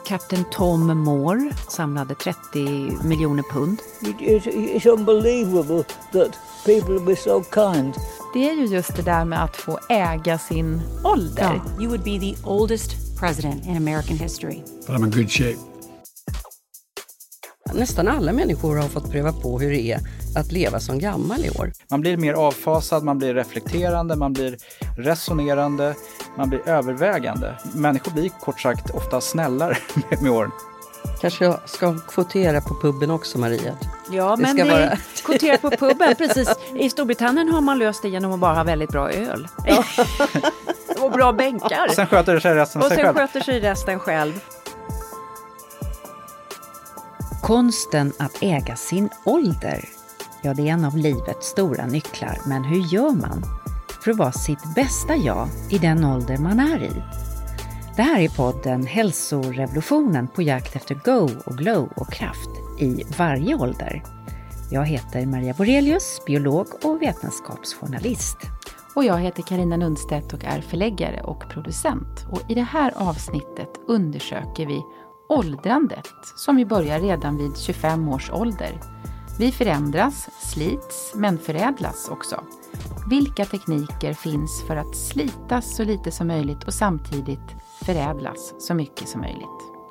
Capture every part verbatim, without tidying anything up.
Kapten Tom Moore samlade trettio miljoner pund. It's, it's unbelievable that people be so kind. Det är ju just det där med att få äga sin ålder. Ja. You would be the oldest president in American history. But I'm in good shape. Nästan alla människor har fått pröva på hur det är att leva som gammal i år. Man blir mer avfasad, man blir reflekterande, man blir resonerande, man blir övervägande. Människor blir kort sagt ofta snällare med, med åren. Kanske jag ska kvotera på puben också, Maria. Ja, det men ska det vara... kvotera på puben, precis. I Storbritannien har man löst det genom att bara ha väldigt bra öl. Ja. Och bra bänkar. Sen sköter sig resten Och sig sen själv. sköter sig resten själv. Konsten att äga sin ålder. Ja, det är en av livets stora nycklar. Men hur gör man för att vara sitt bästa jag i den ålder man är i? Det här är podden Hälsorevolutionen på jakt efter go och glow och kraft i varje ålder. Jag heter Maria Borelius, biolog och vetenskapsjournalist. Och jag heter Carina Lundstedt och är förläggare och producent. Och i det här avsnittet undersöker vi åldrandet som vi börjar redan vid tjugofem års ålder. Vi förändras, slits, men förädlas också. Vilka tekniker finns för att slitas så lite som möjligt och samtidigt förädlas så mycket som möjligt?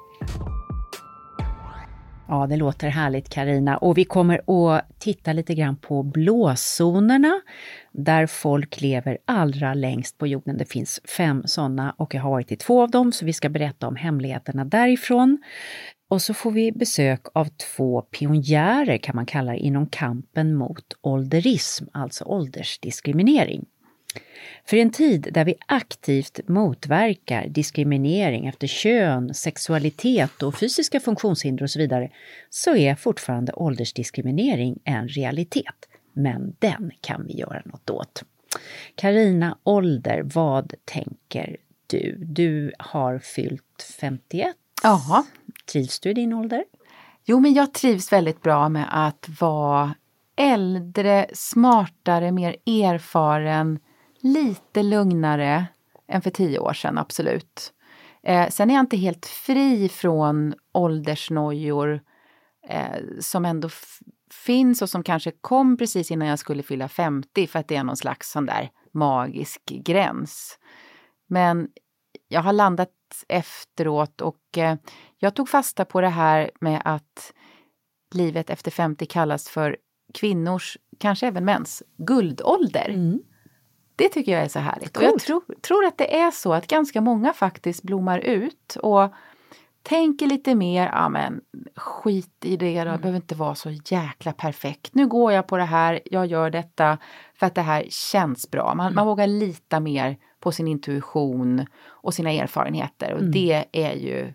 Ja, det låter härligt, Carina. Och vi kommer att titta lite grann på blåzonerna där folk lever allra längst på jorden. Det finns fem sådana och jag har varit i två av dem, så vi ska berätta om hemligheterna därifrån. Och så får vi besök av två pionjärer, kan man kalla det, inom kampen mot ålderism, alltså åldersdiskriminering. För en tid där vi aktivt motverkar diskriminering efter kön, sexualitet och fysiska funktionshinder och så vidare, så är fortfarande åldersdiskriminering en realitet. Men den kan vi göra något åt. Carina, ålder, vad tänker du? Du har fyllt femtioett. Jaha. Trivs du i din ålder? Jo, men jag trivs väldigt bra med att vara äldre, smartare, mer erfaren, lite lugnare än för tio år sedan, absolut. Eh, sen är jag inte helt fri från åldersnojor eh, som ändå f- finns och som kanske kom precis innan jag skulle fylla femtio, för att det är någon slags sån där magisk gräns. Men jag har landat efteråt och eh, jag tog fasta på det här med att livet efter femtio kallas för kvinnors, kanske även mäns, guldålder. Mm. Det tycker jag är så härligt. Cool. Och jag tror, tror att det är så att ganska många faktiskt blommar ut och tänker lite mer, ja men skit i det, det mm. behöver inte vara så jäkla perfekt. Nu går jag på det här, jag gör detta för att det här känns bra. Man, mm. man vågar lita mer på sin intuition och sina erfarenheter och mm. det är ju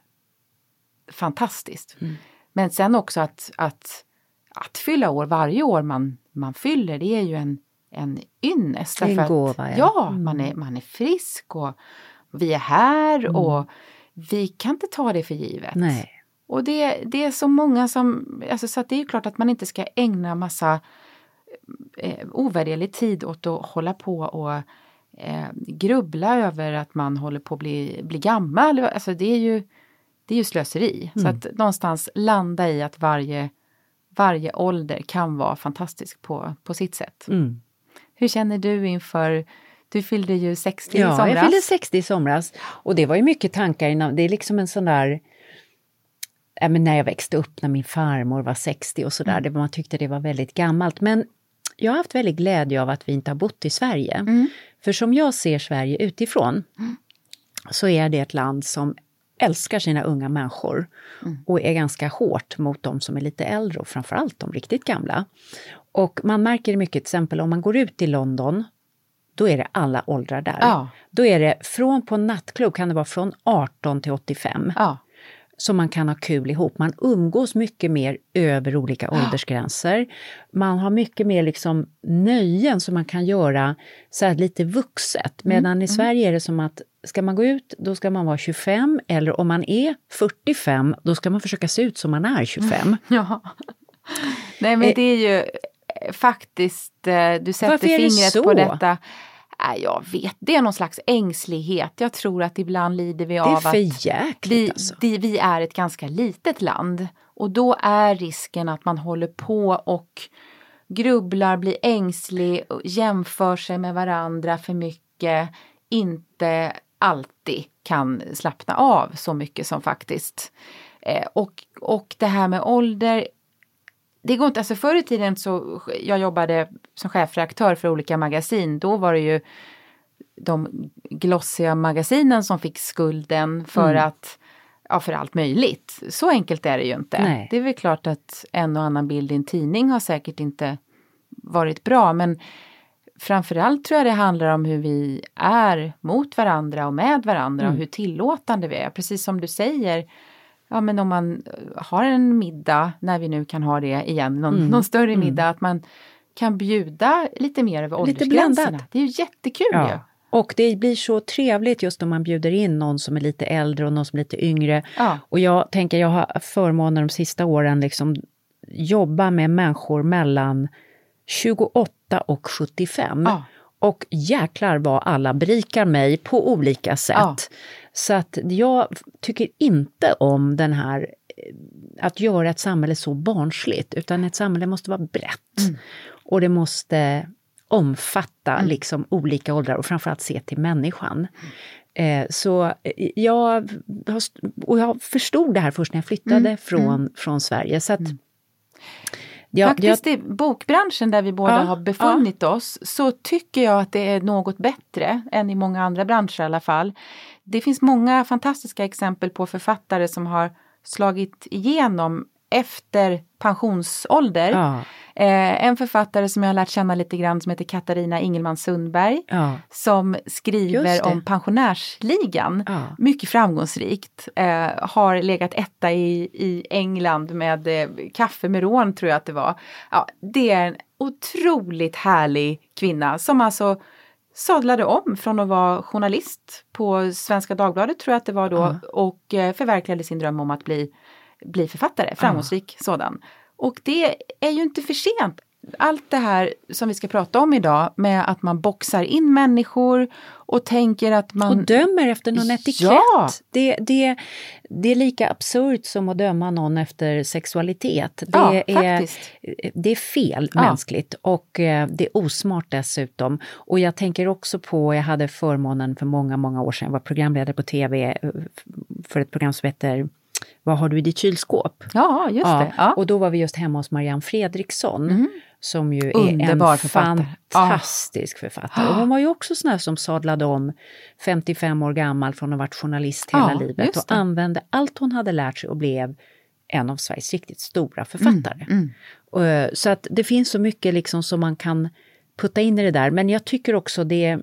fantastiskt. Mm. Men sen också att, att, att fylla år varje år man, man fyller, det är ju en en ynnest. En gåva, ja. Ja, mm. man, är, man är frisk och vi är här mm. och vi kan inte ta det för givet. Nej. Och det, det är så många som, alltså så att det är ju klart att man inte ska ägna massa eh, ovärderlig tid åt att hålla på och eh, grubbla över att man håller på att bli, bli gammal. Alltså det är ju, det är ju slöseri. Mm. Så att någonstans landa i att varje, varje ålder kan vara fantastisk på, på sitt sätt. Mm. Hur känner du inför, du fyllde ju sextio ja, i somras. Ja, jag fyllde sextio i somras. Och det var ju mycket tankar innan. Det är liksom en sån där, äh, men när jag växte upp, när min farmor var sextio och sådär. Mm. Man tyckte det var väldigt gammalt. Men jag har haft väldigt glädje av att vi inte har bott i Sverige. Mm. För som jag ser Sverige utifrån mm. så är det ett land som älskar sina unga människor. Mm. Och är ganska hårt mot de som är lite äldre och framförallt de riktigt gamla. Och man märker det mycket, till exempel om man går ut i London, då är det alla åldrar där. Ja. Då är det från på nattklubb kan det vara från arton till åttiofem. Ja. Så man kan ha kul ihop. Man umgås mycket mer över olika ja. åldersgränser. Man har mycket mer liksom nöjen som man kan göra så här lite vuxet. Medan mm. i Sverige är det som att ska man gå ut, då ska man vara tjugofem. Eller om man är fyrtiofem, då ska man försöka se ut som man är tjugofem. Ja. Nej, men det är ju faktiskt, du sätter fingret på detta. Nej, jag vet, det är någon slags ängslighet. Jag tror att ibland lider vi Det är av för att jäkligt vi, alltså. vi, vi är ett ganska litet land. Och då är risken att man håller på och grubblar, blir ängslig, jämför sig med varandra för mycket, inte alltid kan slappna av så mycket som faktiskt. Eh, och, och det här med ålder, det går inte, alltså förr i tiden så, jag jobbade som chefredaktör för olika magasin, då var det ju de glossiga magasinen som fick skulden för Mm. att, ja, för allt möjligt. Så enkelt är det ju inte. Nej. Det är väl klart att en och annan bild i en tidning har säkert inte varit bra, men framförallt tror jag det handlar om hur vi är mot varandra och med varandra Mm. och hur tillåtande vi är. Precis som du säger, ja men om man har en middag, när vi nu kan ha det igen, någon, Mm. någon större Mm. middag, att man kan bjuda lite mer över Lite åldersgränserna. blandat. Det är ju jättekul ju. Ja. Och det blir så trevligt just om man bjuder in någon som är lite äldre och någon som är lite yngre. Ja. Och jag tänker, jag har förmånen de sista åren liksom jobba med människor mellan tjugoåtta och sjuttiofem. Ja. Och jäklar vad alla berikar mig på olika sätt. Ja. Så att jag tycker inte om den här, att göra ett samhälle så barnsligt, utan ett samhälle måste vara brett. Mm. Och det måste omfatta mm. liksom olika åldrar och framförallt se till människan. Mm. Eh, så jag, och jag förstod det här först när jag flyttade Mm. från, Mm. från Sverige. Så att, mm. jag, Faktiskt jag, i bokbranschen där vi båda Ja, har befunnit oss, så tycker jag att det är något bättre än i många andra branscher i alla fall. Det finns många fantastiska exempel på författare som har slagit igenom efter pensionsålder. ja, Eh, en författare som jag har lärt känna lite grann som heter Katarina Ingelman Sundberg, ja, som Just skriver det. om pensionärsligan. ja. Mycket framgångsrikt. Eh, har legat etta i, i England med eh, kaffe med rån, tror jag att det var. Ja, det är en otroligt härlig kvinna som alltså sadlade om från att vara journalist på Svenska Dagbladet, tror jag att det var då, Ja. och eh, förverkligade sin dröm om att bli, bli författare, framgångsrik sådan. Och det är ju inte för sent. Allt det här som vi ska prata om idag, med att man boxar in människor och tänker att man... Och dömer efter någon etikett. Ja. Det, det, det är lika absurt som att döma någon efter sexualitet. Det, Ja, är, faktiskt. det är fel Ja. mänskligt och eh, det är osmart dessutom. Och jag tänker också på, jag hade förmånen för många, många år sedan, jag var programledare på tv för ett program som heter Vad har du i ditt kylskåp? Ja, just Ja, det. Ja. och då var vi just hemma hos Marianne Fredriksson. Mm. Som ju Underbar är en författare. fantastisk författare. Och hon var ju också sån här som sadlade om femtiofem år gammal från att ha varit journalist hela Ja, livet. just Och det. använde allt hon hade lärt sig och blev en av Sveriges riktigt stora författare. Mm. Och, så att det finns så mycket liksom som man kan putta in i det där. Men jag tycker också det är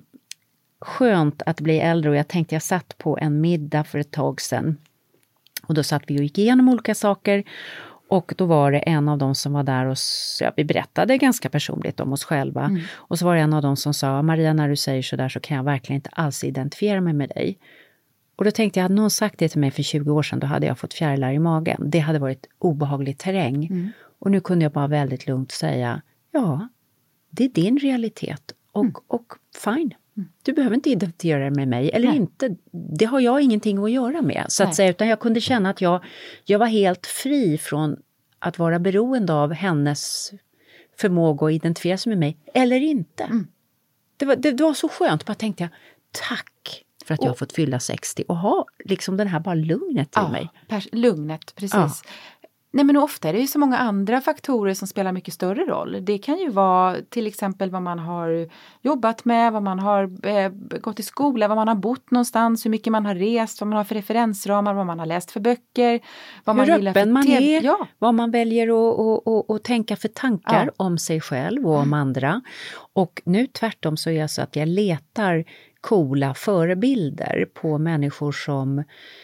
skönt att bli äldre. Och jag tänkte, jag satt på en middag för ett tag sedan. Och då satt vi och gick igenom olika saker. Och då var det en av dem som var där och ja, vi berättade ganska personligt om oss själva. Mm. Och så var det en av dem som sa, Maria, när du säger så där så kan jag verkligen inte alls identifiera mig med dig. Och då tänkte jag, hade någon sagt det till mig för tjugo år sedan, då hade jag fått fjärilar i magen. Det hade varit obehaglig terräng. Mm. Och nu kunde jag bara väldigt lugnt säga, ja, det är din realitet. Och, mm. och fine. Du behöver inte identifiera dig med mig, eller Nej. inte. Det har jag ingenting att göra med, så att säga, utan jag kunde känna att jag, jag var helt fri från att vara beroende av hennes förmåga att identifiera sig med mig, eller inte. Mm. Det, var, det, det var så skönt, bara tänkte jag, tack för att jag har fått fylla sextio och ha liksom den här bara lugnet i ja, mig. Pers- lugnet, precis. Ja. Nej, men ofta är det ju så många andra faktorer som spelar mycket större roll. Det kan ju vara till exempel vad man har jobbat med, vad man har eh, gått i skola, vad man har bott någonstans, hur mycket man har rest, vad man har för referensramar, vad man har läst för böcker. Vad hur man öppen man te- är, ja. vad man väljer att, att, att, att tänka för tankar ja. om sig själv och om andra. Och nu tvärtom så är jag så att jag letar coola förebilder på människor som...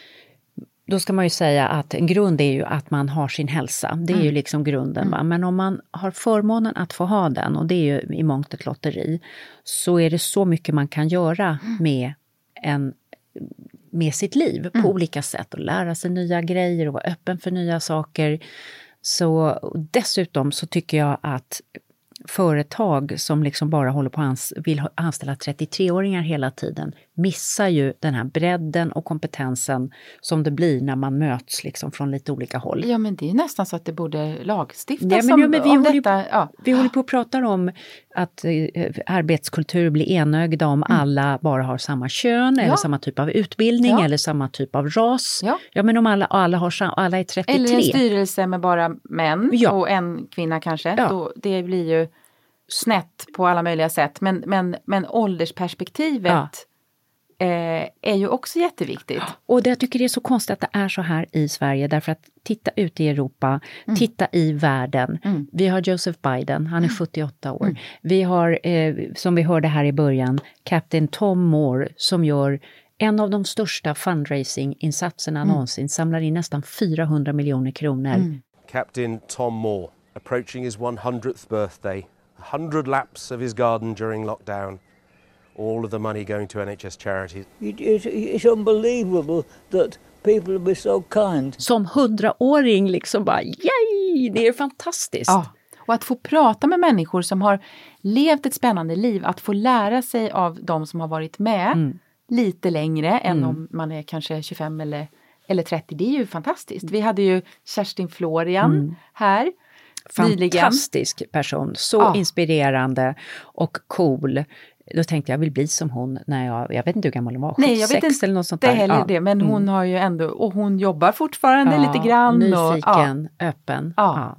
Då ska man ju säga att en grund är ju att man har sin hälsa. Det är mm. ju liksom grunden. Mm. Va? Men om man har förmånen att få ha den, och det är ju i mångt ett lotteri, så är det så mycket man kan göra mm. med, en, med sitt liv på mm. olika sätt. Och lära sig nya grejer och vara öppen för nya saker. Så dessutom så tycker jag att företag som liksom bara håller på ans- vill ha- anställa trettiotre-åringar hela tiden missar ju den här bredden och kompetensen som det blir när man möts liksom från lite olika håll. Ja, men det är nästan så att det borde lagstiftas ja, men, om, ja, men vi om håller detta. På, ja. Vi håller på att prata om att eh, arbetskultur blir enögda om mm. alla bara har samma kön, ja. eller samma typ av utbildning, ja. eller samma typ av ras. Ja, ja men om alla, alla, har, alla är trettiotre. Eller en styrelse med bara män ja. och en kvinna kanske. Ja. Då, det blir ju snett på alla möjliga sätt. Men, men, men åldersperspektivet ja. eh, är ju också jätteviktigt. Och det jag tycker det är så konstigt att det är så här i Sverige. Därför att titta ut i Europa, mm. titta i världen. Mm. Vi har Joseph Biden, han är sjuttioåtta år. Mm. Vi har, eh, som vi hörde här i början, Captain Tom Moore som gör en av de största fundraising-insatserna mm. någonsin. Samlar in nästan fyrahundra miljoner kronor. Mm. Captain Tom Moore, approaching his one hundredth birthday, one hundred laps of his garden during lockdown, all of the money going to N H S charities. It, it, it's unbelievable that people be so kind. Som hundraåring liksom bara, yay, det är fantastiskt. Ja, och att få prata med människor som har levt ett spännande liv, att få lära sig av de som har varit med mm. lite längre än mm. om man är kanske tjugofem eller eller trettio, det är ju fantastiskt. Vi hade ju Kerstin Florian mm. här. Fantastisk nyligen. person, så ja. inspirerande och cool. Då tänkte jag, jag vill bli som hon när jag, jag vet inte hur gammal hon var, Nej, jag vet inte, eller något sånt det där. heller ja. det, men hon mm. har ju ändå, och hon jobbar fortfarande ja, lite grann. Nyfiken, och, ja. öppen. Ja. Ja.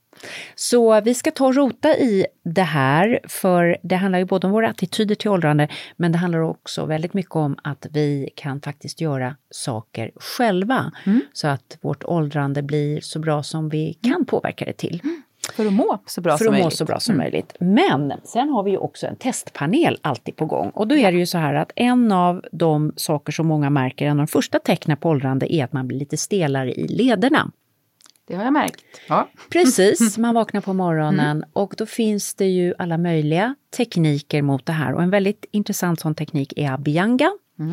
Så vi ska ta och rota i det här, för det handlar ju både om våra attityder till åldrande, men det handlar också väldigt mycket om att vi kan faktiskt göra saker själva, mm. så att vårt åldrande blir så bra som vi kan påverka det till. Mm. För att må så bra för som att må möjligt. så bra som mm. möjligt. Men sen har vi ju också en testpanel alltid på gång. Och då är det ju så här att en av de saker som många märker, en av de första tecknen på åldrande, är att man blir lite stelare i lederna. Det har jag märkt. Ja. Precis, man vaknar på morgonen mm. och då finns det ju alla möjliga tekniker mot det här. Och en väldigt intressant sån teknik är Abhyanga.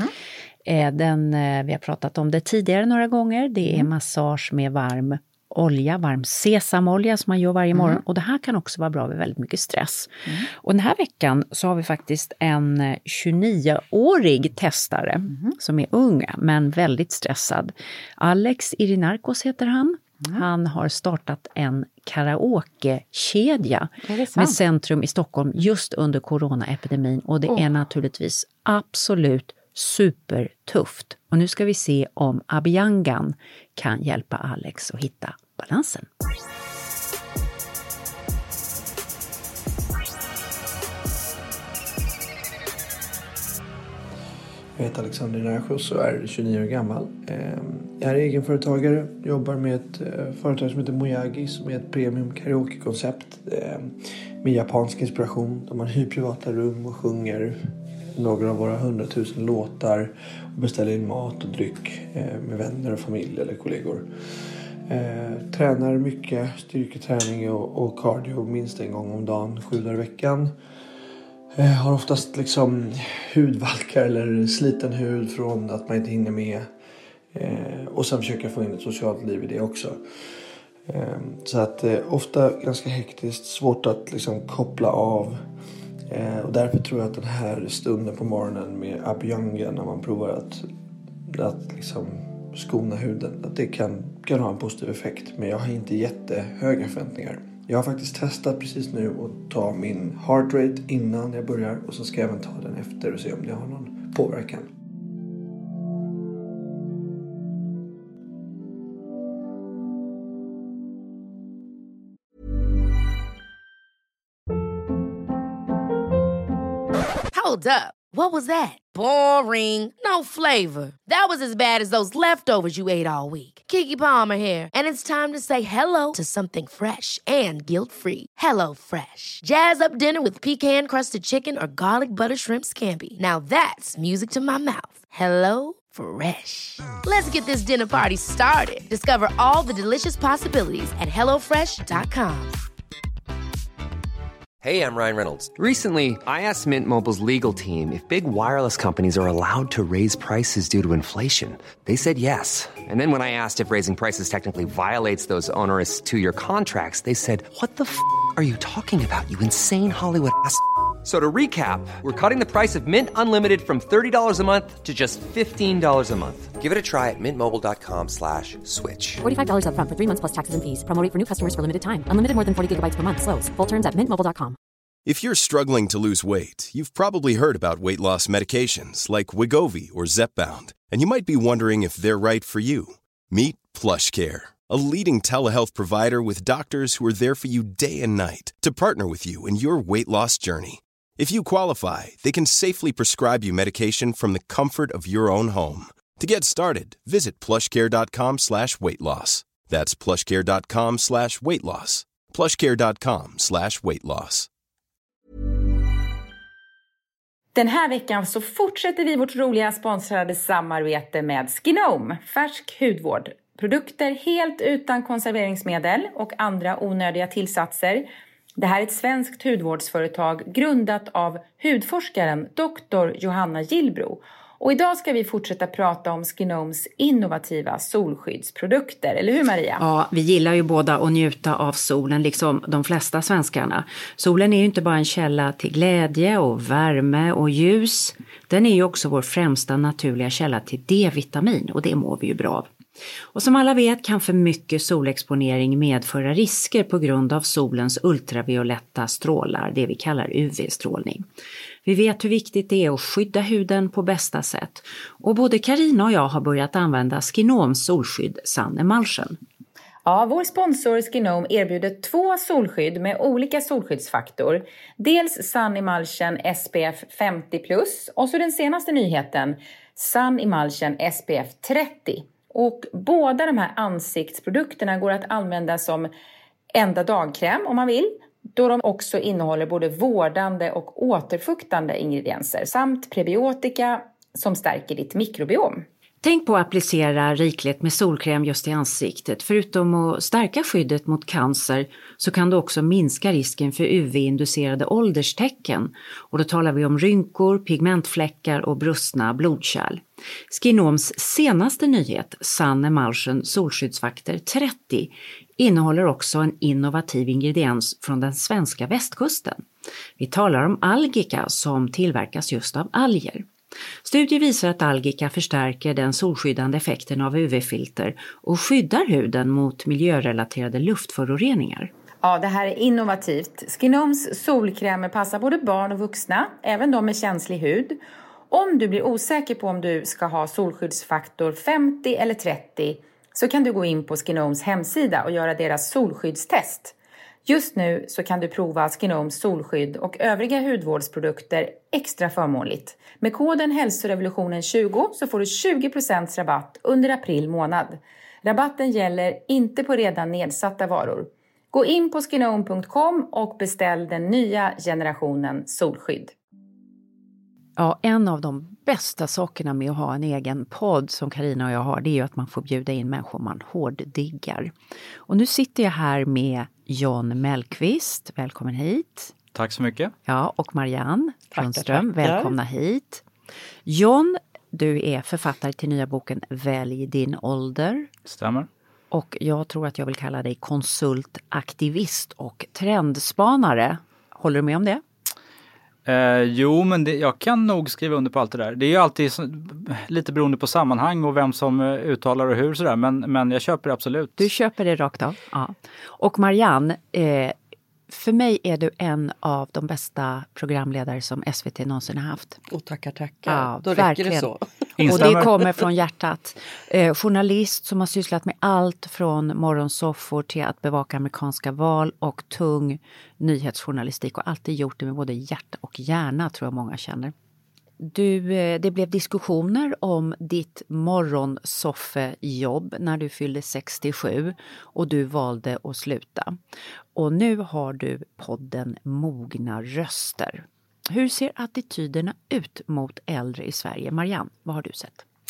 Mm. Den, vi har pratat om det tidigare några gånger. Det är mm. massage med varm olja, varm sesamolja som man gör varje morgon. Mm. Och det här kan också vara bra vid väldigt mycket stress. Mm. Och den här veckan så har vi faktiskt en tjugonioårig testare mm. som är ung men väldigt stressad. Alex Irinarkos heter han. Mm. Han har startat en karaoke-kedja med centrum i Stockholm just under coronaepidemin. Och det oh. är naturligtvis absolut supertufft. Och nu ska vi se om Abhyangan kan hjälpa Alex att hitta balansen. Jag heter Alexander Irinarkos och är tjugonio år gammal. Jag är egenföretagare, jobbar med ett företag som heter Mojagi som är ett premium karaoke-koncept med japansk inspiration. De hyr privata rum och sjunger några av våra hundratusen låtar och beställer in mat och dryck med vänner och familj eller kollegor. Tränar mycket styrketräning och cardio minst en gång om dagen, sju dagar i veckan. Har oftast liksom hudvalkar eller sliten hud från att man inte hinner med. Eh, och sen försöker jag få in ett socialt liv i det också. Eh, så att eh, ofta ganska hektiskt, svårt att liksom koppla av. Eh, och därför tror jag att den här stunden på morgonen med Abhyanga, när man provar att, att liksom skona huden, att det kan, kan ha en positiv effekt. Men jag har inte jättehöga förväntningar. Jag har faktiskt testat precis nu att ta min heart rate innan jag börjar. Och så ska jag även ta den efter och se om det har någon påverkan. Hold up. What was that? Boring. No flavor. That was as bad as those leftovers you ate all week. Keke Palmer here. And it's time to say hello to something fresh and guilt-free. Hello Fresh. Jazz up dinner with pecan-crusted chicken or garlic butter shrimp scampi. Now that's music to my mouth. Hello Fresh. Let's get this dinner party started. Discover all the delicious possibilities at hello fresh dot com. Hey, I'm Ryan Reynolds. Recently, I asked Mint Mobile's legal team if big wireless companies are allowed to raise prices due to inflation. They said yes. And then when I asked if raising prices technically violates those onerous two-year contracts, they said, "What the f*** are you talking about, you insane Hollywood ass?" So to recap, we're cutting the price of Mint Unlimited from thirty dollars a month to just fifteen dollars a month. Give it a try at mintmobile.com slash switch. forty-five dollars up front for three months plus taxes and fees. Promo rate for new customers for limited time. Unlimited more than forty gigabytes per month. Slows full terms at mint mobile dot com. If you're struggling to lose weight, you've probably heard about weight loss medications like Wegovy or Zepbound, and you might be wondering if they're right for you. Meet PlushCare, a leading telehealth provider with doctors who are there for you day and night to partner with you in your weight loss journey. If you qualify, they can safely prescribe you medication from the comfort of your own home. To get started, visit plushcare.com slash weight loss. That's plushcare.com slash weight loss. plushcare.com slash weight loss. Den här veckan så fortsätter vi vårt roliga sponsrade samarbete med Skinome, färsk hudvård. Produkter helt utan konserveringsmedel och andra onödiga tillsatser. Det här är ett svenskt hudvårdsföretag grundat av hudforskaren doktor Johanna Gillbro. Och idag ska vi fortsätta prata om Skinomes innovativa solskyddsprodukter. Eller hur, Maria? Ja, vi gillar ju båda att njuta av solen, liksom de flesta svenskarna. Solen är ju inte bara en källa till glädje och värme och ljus. Den är ju också vår främsta naturliga källa till D-vitamin, och det mår vi ju bra av. Och som alla vet kan för mycket solexponering medföra risker på grund av solens ultravioletta strålar, det vi kallar U V-strålning. Vi vet hur viktigt det är att skydda huden på bästa sätt. Och både Carina och jag har börjat använda Skinomes solskydd Sun Emulsion. Ja, vår sponsor Skinome erbjuder två solskydd med olika solskyddsfaktor. Dels Sun Emulsion S P F femtio plus och så den senaste nyheten Sun Emulsion S P F trettio. Och båda de här ansiktsprodukterna går att använda som enda dagkräm om man vill. Då de också innehåller både vårdande och återfuktande ingredienser samt prebiotika som stärker ditt mikrobiom. Tänk på att applicera rikligt med solkräm just i ansiktet. Förutom att stärka skyddet mot cancer så kan du också minska risken för U V-inducerade ålderstecken. Och då talar vi om rynkor, pigmentfläckar och brustna blodkärl. Skinomes senaste nyhet, Sun Emulsion solskyddsfaktor trettio, innehåller också en innovativ ingrediens från den svenska västkusten. Vi talar om algika som tillverkas just av alger. Studier visar att algika förstärker den solskyddande effekten av U V-filter och skyddar huden mot miljörelaterade luftföroreningar. Ja, det här är innovativt. Skinomes solkrämer passar både barn och vuxna, även de med känslig hud. Om du blir osäker på om du ska ha solskyddsfaktor femtio eller trettio så kan du gå in på Skinomes hemsida och göra deras solskyddstest. Just nu så kan du prova Skinomes solskydd och övriga hudvårdsprodukter extra förmånligt. Med koden hälsorevolutionen tjugo så får du tjugo procent rabatt under april månad. Rabatten gäller inte på redan nedsatta varor. Gå in på skinome punkt com och beställ den nya generationen solskydd. Ja, en av de bästa sakerna med att ha en egen podd som Carina och jag har, det är ju att man får bjuda in människor man hårddiggar. Och nu sitter jag här med John Mellqvist, välkommen hit. Tack så mycket. Ja, och Marianne Trönström, tackar. välkomna hit. John, du är författare till nya boken Välj din ålder. Stämmer. Och jag tror att jag vill kalla dig konsult, aktivist och trendspanare. Håller du med om det? Eh, jo, men det, jag kan nog skriva under på allt det där. Det är ju alltid så, lite beroende på sammanhang och vem som uh, uttalar och hur sådär. Men, men jag köper det absolut. Du köper det rakt av? Ja. Och Marianne, eh, för mig är du en av de bästa programledare som S V T någonsin har haft. Och tackar, tackar. Ja, Då verkligen. räcker det så. Och det kommer från hjärtat. Eh, journalist som har sysslat med allt från morgonsoffor till att bevaka amerikanska val och tung nyhetsjournalistik. Och alltid gjort det med både hjärta och hjärna, tror jag många känner. Du, eh, det blev diskussioner om ditt morgonsoffejobb när du fyllde sextiosju och du valde att sluta. Och nu har du podden Mogna röster. Hur ser attityderna ut mot äldre i Sverige? Marianne, vad har du sett?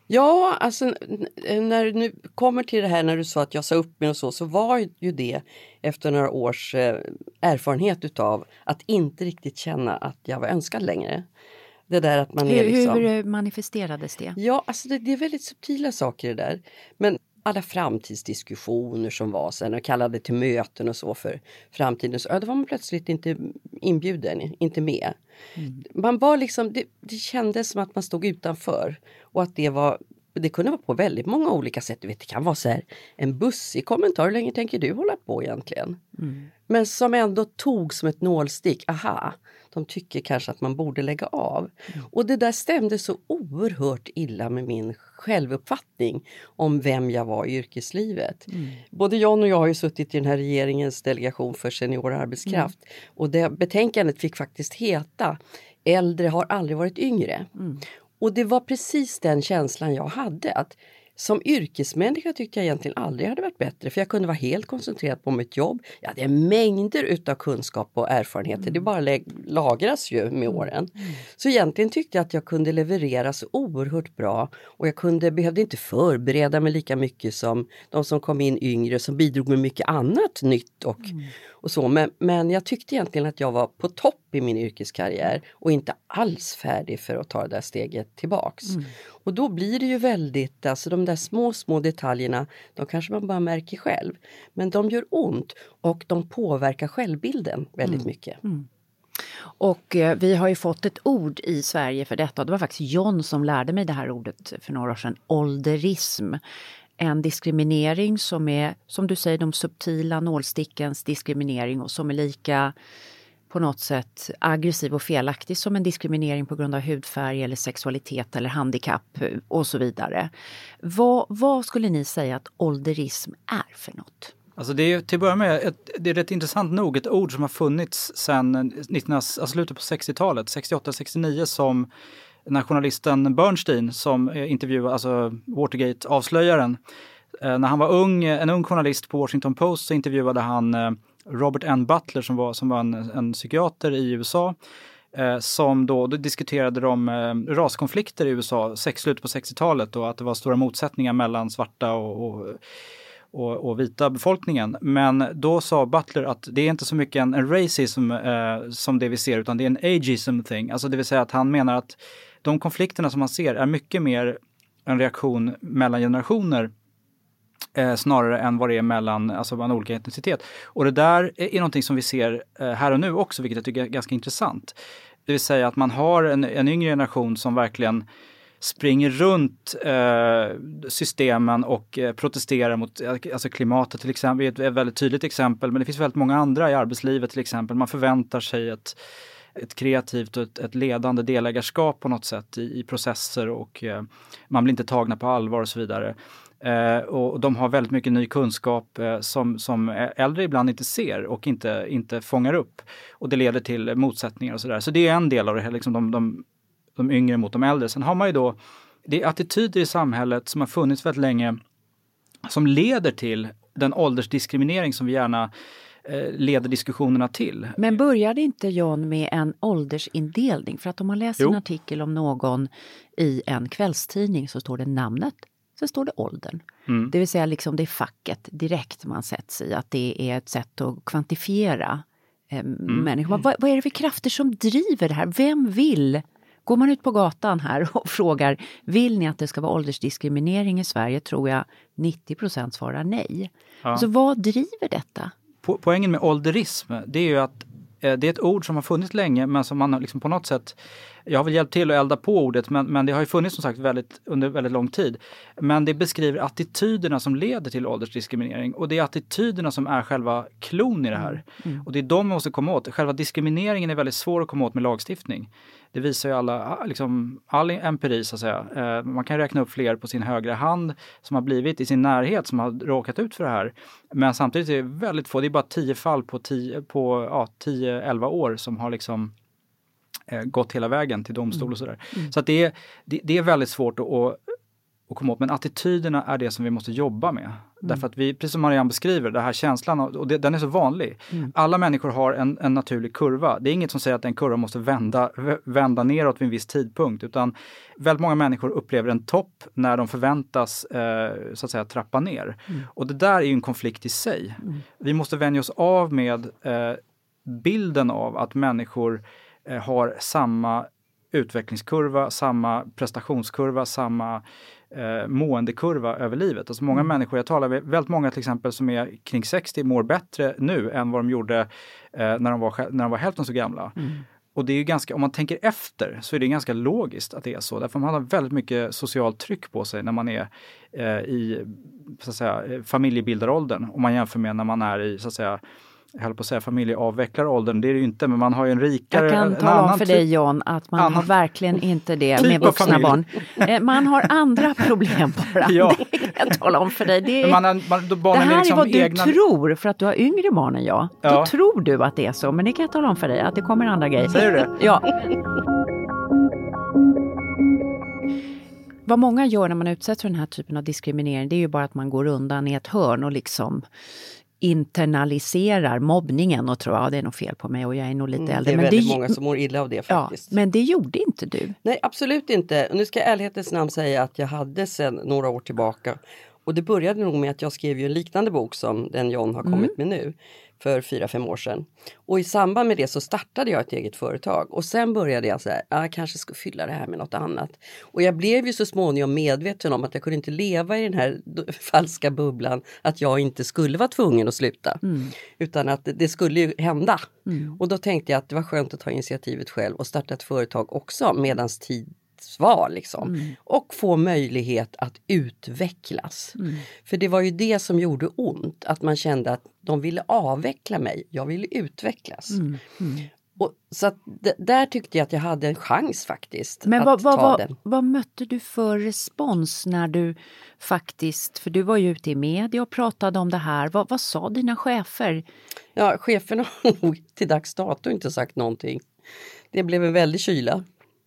Ja, alltså när du nu kommer till det här när du sa att jag sa upp mig och så, så var ju det efter några års eh, erfarenhet utav att inte riktigt känna att jag var önskad längre. Det där att man hur, är liksom... hur manifesterades det? Ja, alltså det, det är väldigt subtila saker det där. Men alla framtidsdiskussioner som var sen och kallade till möten och så för framtiden. Så, ja, då var man plötsligt inte inbjuden, inte med. Mm. Man var liksom, det, det kändes som att man stod utanför. Och att det var, det kunde vara på väldigt många olika sätt. Du vet, det kan vara så här, en bussig kommentar. Hur länge tänker du hålla på egentligen? Mm. Men som ändå tog som ett nålstick. Aha, de tycker kanske att man borde lägga av. Mm. Och det där stämde så oerhört illa med min självuppfattning om vem jag var i yrkeslivet. Mm. Både John och jag har ju suttit i den här regeringens delegation för senior arbetskraft. Mm. Och det betänkandet fick faktiskt heta Äldre har aldrig varit yngre. Mm. Och det var precis den känslan jag hade, att som yrkesmänniska tyckte jag egentligen aldrig hade varit bättre. För jag kunde vara helt koncentrerad på mitt jobb. Jag hade mängder utav kunskap och erfarenheter. Mm. Det bara lä- lagras ju med åren. Mm. Så egentligen tyckte jag att jag kunde leverera så oerhört bra. Och jag kunde, behövde inte förbereda mig lika mycket som de som kom in yngre. Som bidrog med mycket annat nytt och, mm. och så. Men, men jag tyckte egentligen att jag var på topp i min yrkeskarriär. Och inte alls färdig för att ta det där steget tillbaks. Mm. Och då blir det ju väldigt, alltså de där små, små detaljerna, de kanske man bara märker själv. Men de gör ont och de påverkar självbilden väldigt mm. mycket. Mm. Och eh, vi har ju fått ett ord i Sverige för detta. Det var faktiskt John som lärde mig det här ordet för några år sedan. Ålderism. En diskriminering som är, som du säger, de subtila nålstickens diskriminering och som är lika på något sätt aggressiv och felaktig som en diskriminering på grund av hudfärg eller sexualitet eller handikapp och så vidare. Vad, vad skulle ni säga att ålderism är för något? Alltså det är till att börja med, ett, det är rätt intressant nog ett ord som har funnits sedan alltså slutet på sextiotalet, sextioåtta sextionio, som nationalisten Bernstein som intervjuade, alltså Watergate-avslöjaren. När han var ung, en ung journalist på Washington Post, så intervjuade han Robert N. Butler som var, som var en, en psykiater i U S A. Eh, som då, då diskuterade de eh, raskonflikter i U S A, sex, slutet på sextiotalet, och att det var stora motsättningar mellan svarta och, och, och, och vita befolkningen. Men då sa Butler att det är inte så mycket en, en racism eh, som det vi ser, utan det är en ageism thing. Alltså det vill säga att han menar att de konflikterna som man ser är mycket mer en reaktion mellan generationer Eh, snarare än vad det är mellan, alltså mellan olika etnicitet. Och det där är, är någonting som vi ser eh, här och nu också, vilket jag tycker är ganska intressant. Det vill säga att man har en, en yngre generation som verkligen springer runt eh, systemen och eh, protesterar mot alltså klimatet till exempel. Det är ett väldigt tydligt exempel, men det finns väldigt många andra i arbetslivet till exempel. Man förväntar sig ett, ett kreativt och ett, ett ledande delägarskap på något sätt i, i processer, och eh, man blir inte tagna på allvar och så vidare. Eh, och de har väldigt mycket ny kunskap eh, som, som äldre ibland inte ser och inte, inte fångar upp. Och det leder till motsättningar och sådär. Så det är en del av det här, liksom de, de, de yngre mot de äldre. Sen har man ju då, det är attityder i samhället som har funnits väldigt länge som leder till den åldersdiskriminering som vi gärna eh, leder diskussionerna till. Men började inte John med en åldersindelning? För att om man läser Jo. en artikel om någon i en kvällstidning så står det namnet. Så står det åldern. Mm. Det vill säga liksom det är facket direkt man sätts i. Att det är ett sätt att kvantifiera eh, mm. människor. Vad, vad är det för krafter som driver det här? Vem vill? Går man ut på gatan här och frågar, vill ni att det ska vara åldersdiskriminering i Sverige? Tror jag nittio procent svarar nej. Ja. Så vad driver detta? Po- poängen med ålderism, det är ju att eh, det är ett ord som har funnits länge, men som man liksom på något sätt, jag har väl hjälpt till att elda på ordet, men, men det har ju funnits som sagt väldigt, under väldigt lång tid. Men det beskriver attityderna som leder till åldersdiskriminering. Och det är attityderna som är själva klon i det här. Mm. Och det är de man måste komma åt. Själva diskrimineringen är väldigt svår att komma åt med lagstiftning. Det visar ju alla, liksom, all empiri så att säga. Eh, man kan räkna upp fler på sin högra hand som har blivit i sin närhet, som har råkat ut för det här. Men samtidigt är det väldigt få, det är bara tio fall på tio, på, ja, tio elva år som har liksom gått hela vägen till domstol och sådär. Mm. Så att det, är, det, det är väldigt svårt att, att, att komma åt. Men attityderna är det som vi måste jobba med. Mm. Därför att vi, precis som Marianne beskriver, den här känslan, och det, den är så vanlig. Mm. Alla människor har en, en naturlig kurva. Det är inget som säger att en kurva måste vända, vända neråt vid en viss tidpunkt. Utan väldigt många människor upplever en topp när de förväntas eh, så att säga trappa ner. Mm. Och det där är ju en konflikt i sig. Mm. Vi måste vänja oss av med eh, bilden av att människor eh, har samma utvecklingskurva, samma prestationskurva, samma eh, måendekurva över livet. Alltså många mm. människor, jag talar med väldigt många till exempel som är kring sextio, mår bättre nu än vad de gjorde eh, när, de var, när de var hälften så gamla. Mm. Och det är ju ganska, om man tänker efter så är det ganska logiskt att det är så. Därför man har väldigt mycket socialt tryck på sig när man är eh, i så att säga, familjebildaråldern. Om man jämför med när man är i så att säga, jag höll på att säga familjeavvecklaråldern, det är det ju inte, men man har ju en rikare... Jag kan tala om för dig, John, att man annan, har verkligen inte det typ med vuxna barn. Man har andra problem bara. Ja. Det kan jag tala om för dig. Det, är, man är, man, då det här är, liksom är vad egna... du tror, för att du har yngre barn än jag. Ja. Då tror du att det är så, men det kan jag tala om för dig, att det kommer andra grejer. Säger du det? Ja. Vad många gör när man utsätts för den här typen av diskriminering, det är ju bara att man går undan i ett hörn och liksom internaliserar mobbningen och tror att ja, det är nog fel på mig och jag är nog lite mm, äldre. Det är men väldigt det, många som mår illa av det faktiskt. Ja, men det gjorde inte du. Nej, absolut inte. Och nu ska jag i ärlighetens namn säga att jag hade sedan några år tillbaka. Och det började nog med att jag skrev ju en liknande bok som den John har kommit mm. med nu. För fyra, fem år sedan. Och i samband med det så startade jag ett eget företag. Och sen började jag så här, jag kanske ska fylla det här med något annat. Och jag blev ju så småningom medveten om att jag kunde inte leva i den här falska bubblan. Att jag inte skulle vara tvungen att sluta. Mm. Utan att det skulle ju hända. Mm. Och då tänkte jag att det var skönt att ta initiativet själv och starta ett företag också medans tid svar liksom. Mm. Och få möjlighet att utvecklas. Mm. För det var ju det som gjorde ont. Att man kände att de ville avveckla mig. Jag ville utvecklas. Mm. Mm. Och, så att d- där tyckte jag att jag hade en chans faktiskt. Men att vad, vad, ta vad, den. vad mötte du för respons när du faktiskt, för du var ju ute i media och pratade om det här. Vad, vad sa dina chefer? Ja, cheferna har nog till dags dato inte sagt någonting. Det blev en väldig kyla.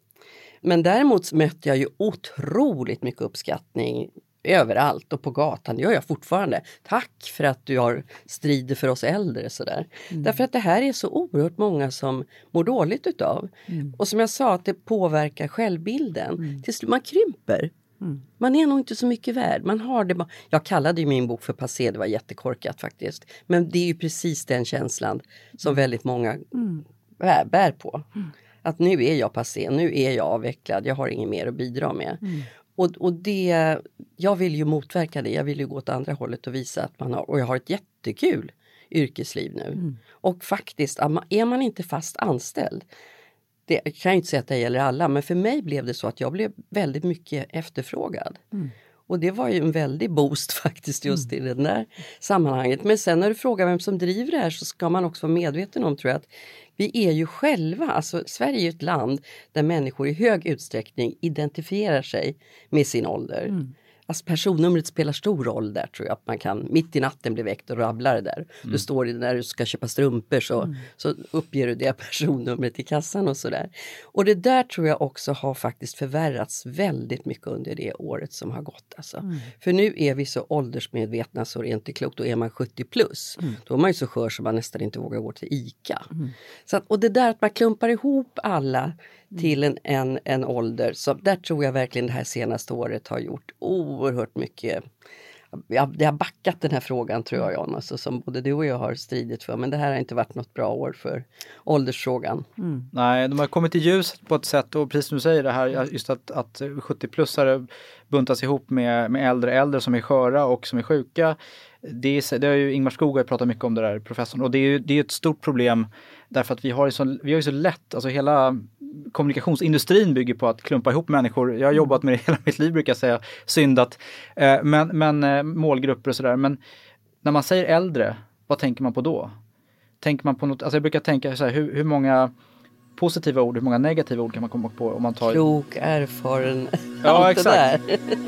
Men däremot mötte jag ju otroligt mycket uppskattning överallt och på gatan. Det gör jag fortfarande. Tack för att du har strider för oss äldre. Sådär. Mm. Därför att det här är så oerhört många som mår dåligt utav. Mm. Och som jag sa, att det påverkar självbilden. Mm. Till slut, man krymper. Mm. Man är nog inte så mycket värd. Man har det bara... Jag kallade ju min bok för passé, det var jättekorkat faktiskt. Men det är ju precis den känslan som väldigt många mm. bär, bär på. Mm. Att nu är jag passé, nu är jag avvecklad, jag har inget mer att bidra med. Mm. Och, och det, jag vill ju motverka det, jag vill ju gå åt andra hållet och visa att man har, och jag har ett jättekul yrkesliv nu. Mm. Och faktiskt, är man inte fast anställd, det jag kan jag inte säga att det gäller alla, men för mig blev det så att jag blev väldigt mycket efterfrågad. Mm. Och det var ju en väldig boost faktiskt just mm. i det där sammanhanget. Men sen när du frågar vem som driver det här så ska man också vara medveten om, tror jag, att vi är ju själva, alltså Sverige är ju ett land där människor i hög utsträckning identifierar sig med sin ålder. Mm. Alltså personnumret spelar stor roll där, tror jag, att man kan mitt i natten bli väckt och rabbla det där. Mm. Du står i när du ska köpa strumpor så, mm. så uppger du det personnumret i kassan och sådär. Och det där tror jag också har faktiskt förvärrats väldigt mycket under det året som har gått. Alltså. Mm. För nu är vi så åldersmedvetna så det är inte klokt. Då är man sjuttio plus. Mm. Då är man ju så skör så man nästan inte vågar gå till ICA. Mm. Så att, och det där att man klumpar ihop alla till en, en, en ålder. Så där tror jag verkligen det här senaste året har gjort oerhört mycket. Ja, det har backat den här frågan, tror jag, Jan, alltså, som både du och jag har stridit för. Men det här har inte varit något bra år för åldersfrågan. Mm. Nej, de har kommit i ljuset på ett sätt, och precis som du säger det här, just att, att sjuttio-plussare buntas ihop med, med äldre äldre som är sköra och som är sjuka. Det, är, det har ju Ingmar Skog har pratat mycket om, det där, professorn. Och det är ju det är ett stort problem därför att vi har ju så, vi har ju så lätt, alltså hela kommunikationsindustrin bygger på att klumpa ihop människor. Jag har jobbat med det hela mitt liv, brukar jag säga. Syndat. Eh, men, men eh, målgrupper och sådär. Men när man säger äldre, vad tänker man på då? Tänker man på något, alltså jag brukar tänka så här, hur, hur många positiva ord, hur många negativa ord kan man komma på om man tar... Klok, erfaren, ja, allt exakt. det där.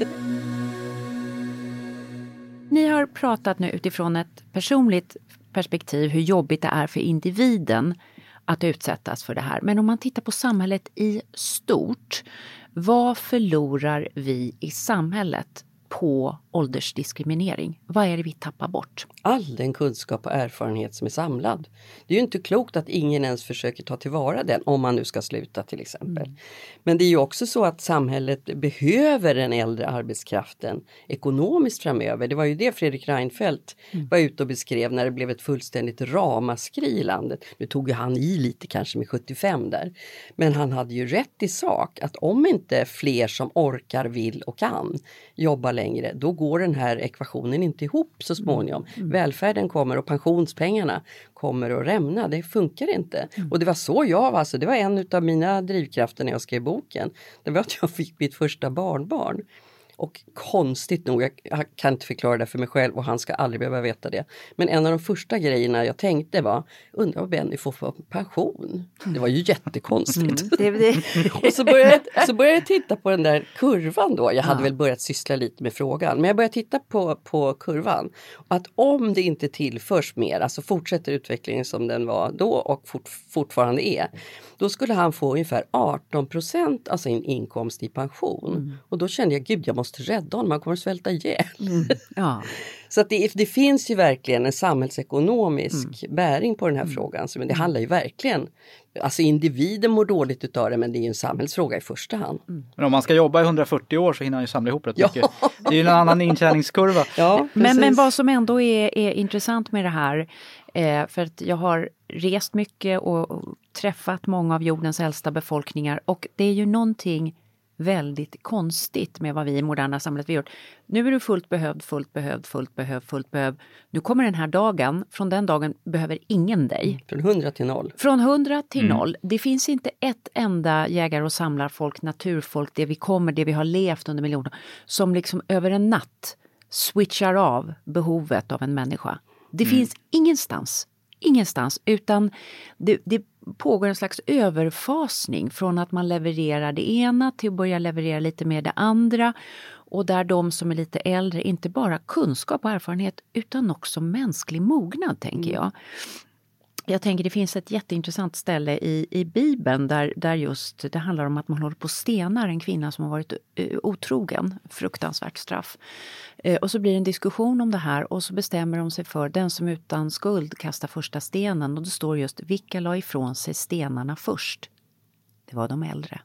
Ni har pratat nu utifrån ett personligt perspektiv hur jobbigt det är för individen att utsättas för det här. Men om man tittar på samhället i stort, Vad förlorar vi i samhället på åldersdiskriminering? Vad är det vi tappar bort? All den kunskap och erfarenhet som är samlad. Det är ju inte klokt att ingen ens försöker ta tillvara den om man nu ska sluta till exempel. Mm. Men det är ju också så att samhället behöver den äldre arbetskraften ekonomiskt framöver. Det var ju det Fredrik Reinfeldt mm. var ute och beskrev när det blev ett fullständigt ramaskri i landet. Nu tog ju han i lite kanske med sjuttiofem där. Men han hade ju rätt i sak att om inte fler som orkar, vill och kan jobba längre, då går den här ekvationen inte ihop så småningom. Mm. Välfärden kommer och pensionspengarna kommer att rämna. Det funkar inte. Mm. Och det var så jag var. Alltså, det var en av mina drivkrafter när jag skrev boken. Det var att jag fick mitt första barnbarn. Och konstigt nog, jag, jag kan inte förklara det för mig själv och han ska aldrig behöva veta det. Men en av de första grejerna jag tänkte var, undrar vad Benny får för pension. Det var ju jättekonstigt. Mm, det, det. Och så började, jag, så började jag titta på den där kurvan då. Jag hade ja. väl börjat syssla lite med frågan. Men jag började titta på, på kurvan. Att om det inte tillförs mer, alltså fortsätter utvecklingen som den var då och fort, fortfarande är. Då skulle han få ungefär arton procent av sin inkomst i pension. Mm. Och då kände jag, gud jag måste rädda honom, man kommer att svälta ihjäl. Mm. Ja. Så att det, det finns ju verkligen en samhällsekonomisk mm. bäring på den här mm. frågan. Så, men det handlar ju verkligen, alltså individen mår dåligt utav det, men det är ju en samhällsfråga i första hand. Mm. Men om man ska jobba i hundrafyrtio år så hinner han ju samla ihop rätt ja. mycket. Det är ju en annan intjäningskurva. Ja, men, men vad som ändå är, är intressant med det här, eh, för att jag har rest mycket och, och träffat många av jordens äldsta befolkningar, och det är ju någonting väldigt konstigt med vad vi i moderna samhället vi gjort. Nu är du fullt behövd, fullt behövd, fullt behövd, fullt behövd. Nu kommer den här dagen, från den dagen behöver ingen dig. Från hundra till noll. Från hundra till mm. noll. Det finns inte ett enda jägare och samlarfolk, naturfolk, det vi kommer, det vi har levt under miljoner, som liksom över en natt switchar av behovet av en människa. Det mm. finns ingenstans. Ingenstans, utan det, det pågår en slags överfasning från att man levererar det ena till att börja leverera lite mer det andra, och där de som är lite äldre inte bara kunskap och erfarenhet utan också mänsklig mognad, tänker jag. Jag tänker det finns ett jätteintressant ställe i, i Bibeln där, där just det handlar om att man håller på stenar en kvinna som har varit uh, otrogen, fruktansvärt straff. Uh, och så blir det en diskussion om det här, och så bestämmer de sig för den som utan skuld kastar första stenen, och det står just vilka la ifrån sig stenarna först. Det var de äldre.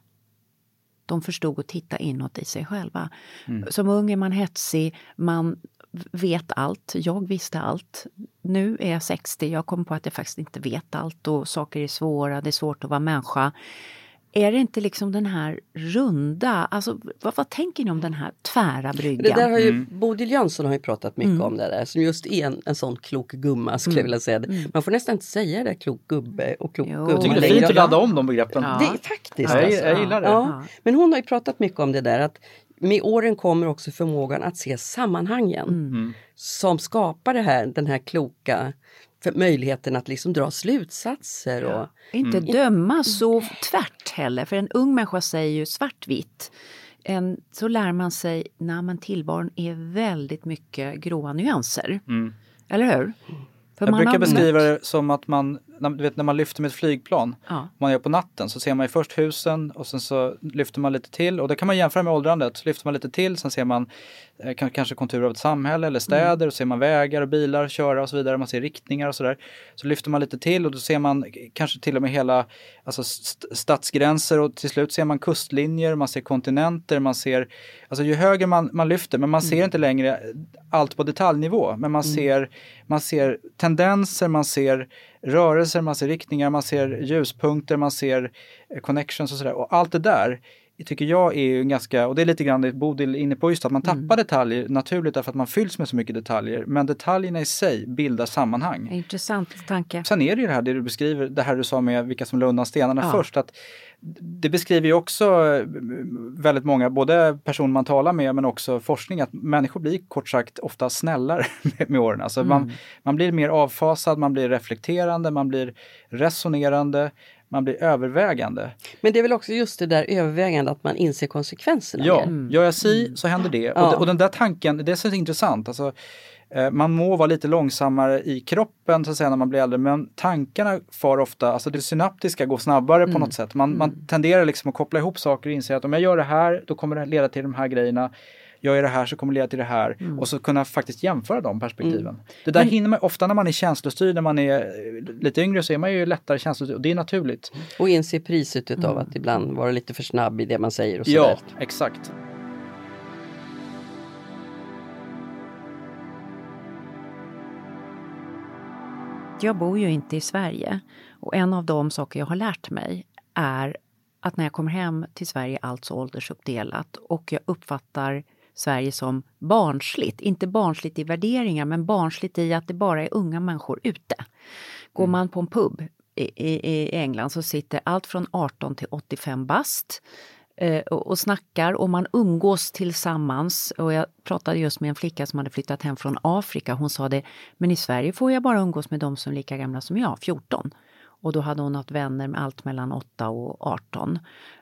De förstod att titta inåt i sig själva. Mm. Som ung är man hetsig, man vet allt. Jag visste allt. Nu är jag sextio. Jag kommer på att jag faktiskt inte vet allt. Och saker är svåra. Det är svårt att vara människa. Är det inte liksom den här runda... Alltså, vad, vad tänker ni om den här tvära bryggan? Det där har ju... Mm. Bodil Jönsson har ju pratat mycket mm. om det där. Som just är en, en sån klok gumma, skulle jag vilja säga. Mm. Man får nästan inte säga det, klok gubbe och klok gumma. Jag tycker det är fint att ladda om de begreppen. Ja. Det är faktiskt. Ja, alltså. jag, jag gillar det. Ja. Men hon har ju pratat mycket om det där, att med åren kommer också förmågan att se sammanhangen mm. som skapar det här, den här kloka för möjligheten att liksom dra slutsatser. Och, ja. Inte mm. döma så tvärt heller, för en ung människa säger ju svartvitt. En, så lär man sig när man tillvaron är väldigt mycket gråa nyanser. Mm. Eller hur? För jag brukar beskriva det som att man, du vet, när man lyfter med ett flygplan, ja. man gör på natten, så ser man ju först husen och sen så lyfter man lite till, och det kan man jämföra med åldrandet, så lyfter man lite till, sen ser man eh, kanske konturer av ett samhälle eller städer, mm. och ser man vägar och bilar köra och så vidare, man ser riktningar och sådär, så lyfter man lite till och då ser man kanske till och med hela alltså st- stadsgränser, och till slut ser man kustlinjer, man ser kontinenter, man ser, alltså ju högre man, man lyfter, men man ser mm. inte längre allt på detaljnivå, men man mm. ser man ser tendenser, man ser rörelser, man ser riktningar, man ser ljuspunkter, man ser connections och sådär. Och allt det där tycker jag är ju ganska, och det är lite grann det Bodil inne på, just att man tappar mm. detaljer naturligt därför att man fylls med så mycket detaljer. Men detaljerna i sig bildar sammanhang. Intressant tanke. Sen är det ju det här, det du beskriver, det här du sa med vilka som la undan stenarna ja. först, att det beskriver ju också väldigt många, både personer man talar med men också forskning, att människor blir kort sagt ofta snällare med, med åren. Alltså mm. man, man blir mer avfasad, man blir reflekterande, man blir resonerande, man blir övervägande. Men det är väl också just det där övervägande, att man inser konsekvenserna. Ja, mm. gör jag si så händer det. Ja. Och, och den där tanken, det är så intressant. Alltså, Eh, man må vara lite långsammare i kroppen så att säga när man blir äldre, men tankarna far ofta, alltså det synaptiska går snabbare mm. på något sätt. Man, mm. man tenderar liksom att koppla ihop saker och inse att om jag gör det här, då kommer det leda till de här grejerna. Jag gör det här så kommer det leda till det här. Mm. Och så kunna faktiskt jämföra de perspektiven. Mm. Det där men, hinner man ofta när man är känslostyrd, när man är lite yngre så är man ju lättare känslostyrd. Och det är naturligt. Och inse priset utav mm. att ibland vara lite för snabb i det man säger och så ja, där. Exakt. Jag bor ju inte i Sverige. Och en av de saker jag har lärt mig är att när jag kommer hem till Sverige är allt så åldersuppdelat. Och jag uppfattar Sverige som barnsligt. Inte barnsligt i värderingar, men barnsligt i att det bara är unga människor ute. Går man på en pub i, i, i England så sitter allt från arton till åttiofem bast eh, och, och snackar. Och man umgås tillsammans. Och jag pratade just med en flicka som hade flyttat hem från Afrika. Hon sa det, men i Sverige får jag bara umgås med de som är lika gamla som jag, fjorton. Och då hade hon haft vänner med allt mellan åtta och arton.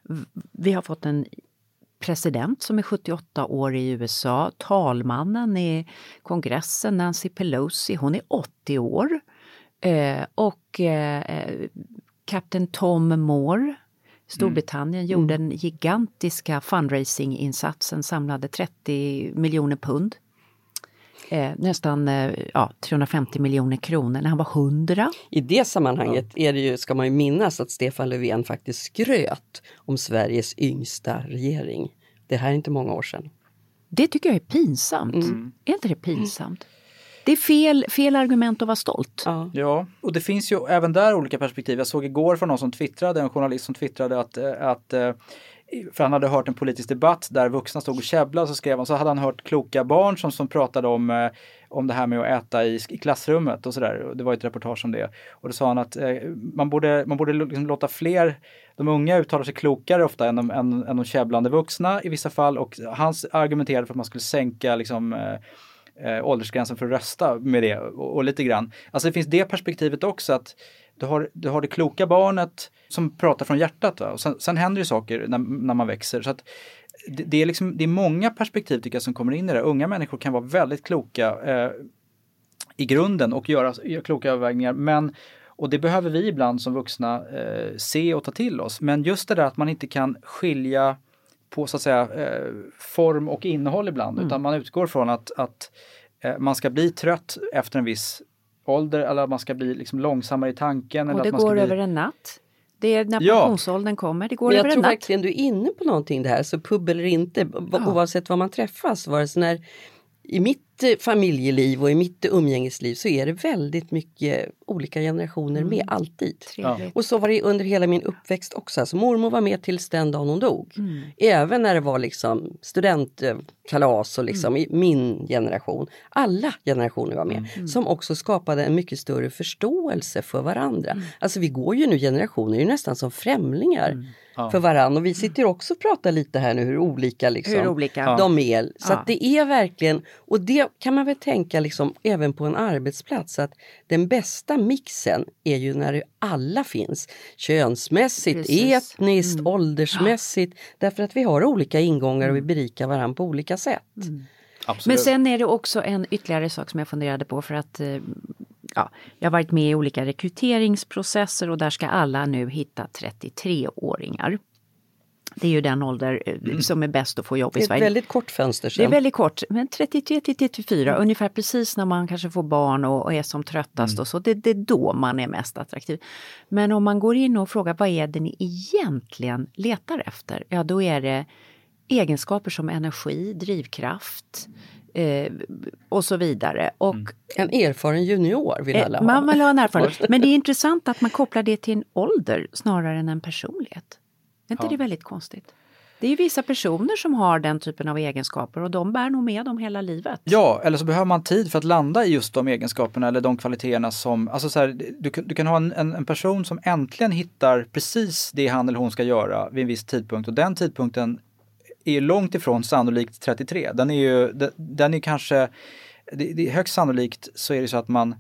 Vi har fått en president som är sjuttioåtta år i U S A. Talmannen i kongressen, Nancy Pelosi, hon är åttio år. Eh, och eh, Captain Tom Moore, Storbritannien, mm. gjorde den gigantiska fundraising-insatsen, samlade trettio miljoner pund. Eh, nästan eh, ja, trehundrafemtio miljoner kronor när han var hundra. I det sammanhanget är det ju, ska man ju minnas att Stefan Löfven faktiskt skröt om Sveriges yngsta regering. Det här är inte många år sedan. Det tycker jag är pinsamt. Mm. Är inte det pinsamt? Det är fel, fel argument att vara stolt. Ja. ja, och det finns ju även där olika perspektiv. Jag såg igår från någon som twittrade, en journalist som twittrade att, att för han hade hört en politisk debatt där vuxna stod och käbblade, så skrev han, så hade han hört kloka barn som, som pratade om, om det här med att äta i, i klassrummet och sådär. Det var ett reportage om det. Och då sa han att eh, man borde, man borde liksom låta fler, de unga uttala sig klokare ofta än de, än, än de käbblande vuxna i vissa fall. Och hans argumenterade för att man skulle sänka liksom eh, eh, åldersgränsen för att rösta med det och, och lite grann. Alltså det finns det perspektivet också att du har, du har det kloka barnet som pratar från hjärtat. Va? Och sen, sen händer ju saker när, när man växer. Så att det, det, är liksom, det är många perspektiv tycker jag som kommer in i det. Unga människor kan vara väldigt kloka eh, i grunden och göra, göra kloka övervägningar. Men, och det behöver vi ibland som vuxna eh, se och ta till oss. Men just det där att man inte kan skilja på så att säga eh, form och innehåll ibland. Mm. Utan man utgår från att, att eh, man ska bli trött efter en viss ålder, eller att man ska bli liksom långsammare i tanken. Och eller det att man ska går bli... över en natt. Det är när ja. pensionsåldern kommer. Det går Men över jag en tror natt. verkligen du är inne på någonting det här. Så pub eller inte, Ja. oavsett var man träffas. Vare sig när, i mitt familjeliv och i mitt umgängesliv så är det väldigt mycket olika generationer med, alltid. Trevligt. Och så var det under hela min uppväxt också. Alltså mormor var med tills den dagen hon dog. Mm. Även när det var liksom studentkalas och liksom i min generation. Alla generationer var med. Mm. Som också skapade en mycket större förståelse för varandra. Mm. Alltså vi går ju nu generationer ju nästan som främlingar. Mm. Ja. För varann. Och vi sitter också och pratar lite här nu hur olika, liksom, Hur olika. de är. Så Ja. att det är verkligen, och det kan man väl tänka liksom, även på en arbetsplats, att den bästa mixen är ju när det alla finns. Könsmässigt, Precis. etniskt, Mm. åldersmässigt. Därför att vi har olika ingångar och vi berikar varandra på olika sätt. Mm. Absolut. Men sen är det också en ytterligare sak som jag funderade på, för att eh, ja, jag har varit med i olika rekryteringsprocesser och där ska alla nu hitta trettiotre-åringar. Det är ju den ålder eh, som är bäst att få jobb Det i är ett Sverige. väldigt kort fönster sen. Det är väldigt kort, men trettiotre till trettiofyra, mm. ungefär precis när man kanske får barn och, och är som tröttast Mm. och så. Det, det är då man är mest attraktiv. Men om man går in och frågar vad är det ni egentligen letar efter? Ja, då är det egenskaper som energi, drivkraft eh, och så vidare. Och Mm. En erfaren junior vill alla eh, ha. man vill ha en erfarenhet. Men det är intressant att man kopplar det till en ålder snarare än en personlighet. Är inte Ja. det väldigt konstigt? Det är ju vissa personer som har den typen av egenskaper och de bär nog med dem hela livet. Ja, eller så behöver man tid för att landa i just de egenskaperna eller de kvaliteterna som, alltså så här, du, du kan ha en, en, en person som äntligen hittar precis det han eller hon ska göra vid en viss tidpunkt, och den tidpunkten är långt ifrån sannolikt trettiotre. Den är ju, den, den är kanske, det, det är högst sannolikt så är det så att man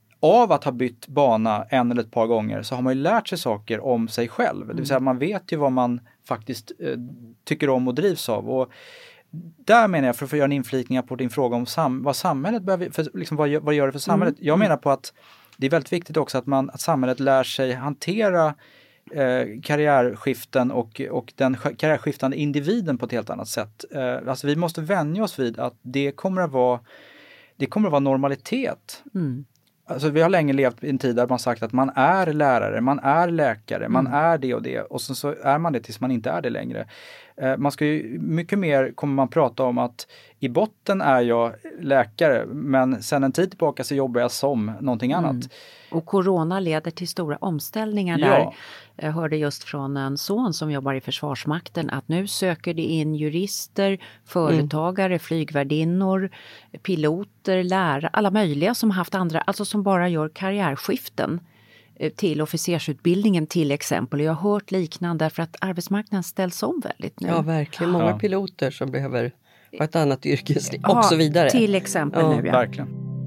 av att ha bytt bana en eller ett par gånger så har man ju lärt sig saker om sig själv. Det vill säga man vet ju vad man faktiskt eh, tycker om och drivs av. Och där menar jag, för att få göra en inflikning på din fråga om sam, vad samhället behöver, för, liksom, vad, vad gör det för samhället? Mm. Jag menar på att det är väldigt viktigt också att, man, att samhället lär sig hantera eh, karriärskiften och, och den karriärskiftande individen på ett helt annat sätt. Eh, alltså vi måste vänja oss vid att det kommer att vara, det kommer att vara normalitet. Mm. Alltså vi har länge levt i en tid där man sagt att man är lärare, man är läkare, man mm. är det och det. Och sen så är man det tills man inte är det längre. Eh, man ska ju, mycket mer kommer man prata om att i botten är jag läkare, men sen en tid tillbaka så jobbar jag som någonting annat. Mm. Och corona leder till stora omställningar ja. där. Jag hörde just från en son som jobbar i Försvarsmakten att nu söker det in jurister, företagare, mm. flygvärdinnor, piloter, lärare, alla möjliga som haft andra, alltså som bara gör karriärskiften till officersutbildningen till exempel. Jag har hört liknande för att arbetsmarknaden ställs om väldigt nu. Ja, verkligen. Många ja. piloter som behöver ha ett annat yrkesliv ja, och så vidare. Till exempel ja, nu. Ja. Verkligen.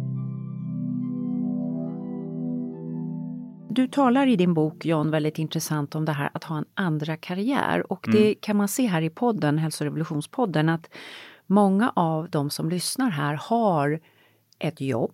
Du talar i din bok, John, väldigt intressant om det här att ha en andra karriär. Och det mm. kan man se här i podden, Hälsorevolutionspodden, att många av de som lyssnar här har ett jobb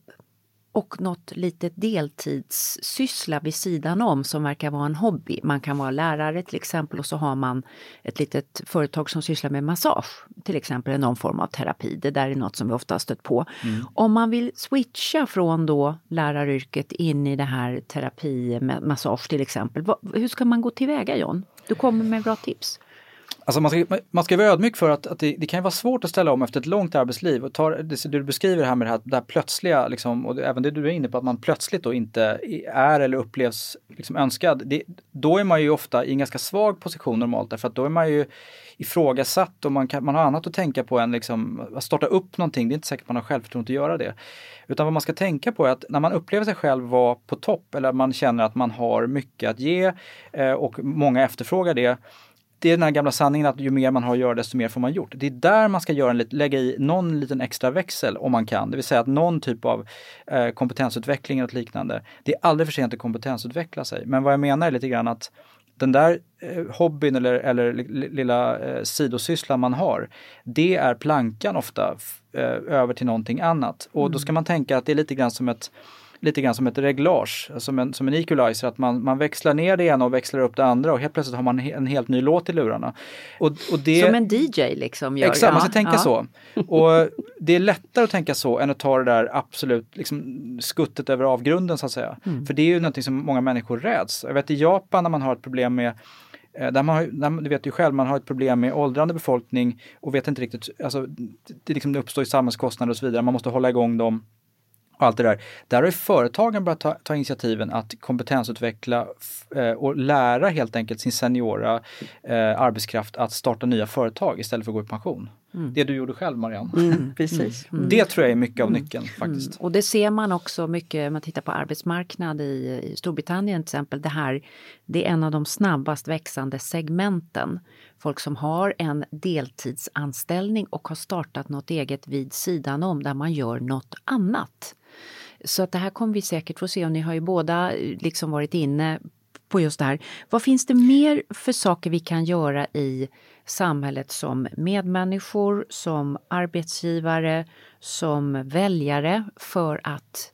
och något litet deltidssyssla vid sidan om som verkar vara en hobby. Man kan vara lärare till exempel och så har man ett litet företag som sysslar med massage. Till exempel någon form av terapi. Det där är något som vi ofta har stött på. Mm. Om man vill switcha från då läraryrket in i det här terapi med massage till exempel. Hur ska man gå tillväga, John? Du kommer med bra tips. Alltså man ska, man ska vara ödmjuk för att, att det, det kan vara svårt att ställa om efter ett långt arbetsliv. Och tar, det, du beskriver det här med det här, det här plötsliga, liksom, och det, även det du är inne på, att man plötsligt då inte är eller upplevs liksom önskad. Det, då är man ju ofta i en ganska svag position normalt, därför att då är man ju ifrågasatt och man, kan, man har annat att tänka på än liksom, att starta upp någonting. Det är inte säkert att man har självförtroende att göra det. Utan vad man ska tänka på är att när man upplever sig själv vara på topp eller man känner att man har mycket att ge eh, och många efterfrågar det, det är den här gamla sanningen att ju mer man har att göra desto mer får man gjort. Det är där man ska göra en, lägga i någon liten extra växel om man kan. Det vill säga att någon typ av eh, kompetensutveckling eller liknande. Det är aldrig för sent att kompetensutveckla sig. Men vad jag menar är lite grann att den där eh, hobbyn eller, eller lilla eh, sidosysslan man har, det är plankan ofta eh, över till någonting annat. Och mm. då ska man tänka att det är lite grann som ett lite grann som ett reglage, som en, som en equalizer, att man, man växlar ner det ena och växlar upp det andra och helt plötsligt har man en helt ny låt i lurarna. Och, och det, som en D J liksom gör. Exakt, man ska ja, tänka ja. så. Och det är lättare att tänka så än att ta det där absolut liksom, skuttet över avgrunden så att säga. Mm. För det är ju någonting som många människor räds. Jag vet i Japan när man har ett problem med Där man har, där, du vet ju själv, man har ett problem med åldrande befolkning och vet inte riktigt, alltså det, liksom, det uppstår i samhällskostnader och så vidare, man måste hålla igång dem. Allt det där. Där har ju företagen börjat ta, ta initiativen att kompetensutveckla eh, och lära helt enkelt sin seniora eh, arbetskraft att starta nya företag istället för att gå i pension. Mm. Det du gjorde själv, Marianne. Mm, precis. Mm. Det tror jag är mycket av nyckeln mm. faktiskt. Mm. Och det ser man också mycket, om man tittar på arbetsmarknad i, i Storbritannien till exempel. Det här, det är en av de snabbast växande segmenten. Folk som har en deltidsanställning och har startat något eget vid sidan om där man gör något annat. Så att det här kommer vi säkert få se, och ni har ju båda liksom varit inne på just det här. Vad finns det mer för saker vi kan göra i samhället som medmänniskor, som arbetsgivare, som väljare för att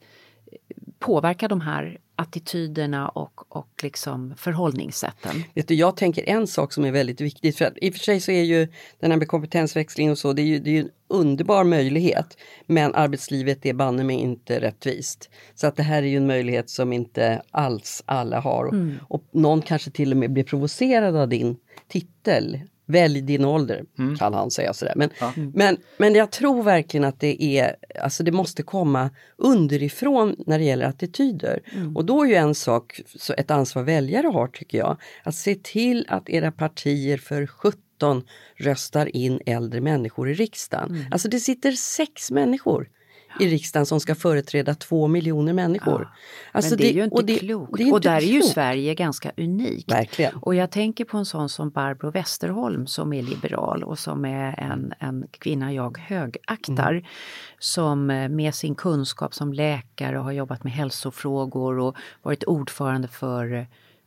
påverka de här attityderna och, och liksom förhållningssätten? Vet du, jag tänker en sak som är väldigt viktigt, för att i och för sig så är ju den här med kompetensväxling och så, det är ju, det är ju en underbar möjlighet, men arbetslivet är banne mig inte rättvist. Så att det här är ju en möjlighet som inte alls alla har, mm. och någon kanske till och med blir provocerad av din titel. Välj din ålder, mm. kan han säga sådär. Men, ja. men, men jag tror verkligen att det är, alltså det måste komma underifrån när det gäller attityder. Mm. Och då är ju en sak, så ett ansvar väljare har tycker jag, att se till att era partier för sjutton röstar in äldre människor i riksdagen. Mm. Alltså det sitter sex människor i riksdagen som ska företräda två miljoner människor. Ja, alltså men det är ju det, inte och det, klokt. Det är inte och där klokt. är ju Sverige ganska unikt. Verkligen. Och jag tänker på en sån som Barbro Westerholm som är liberal och som är en, en kvinna jag högaktar. Mm. Som med sin kunskap som läkare har jobbat med hälsofrågor och varit ordförande för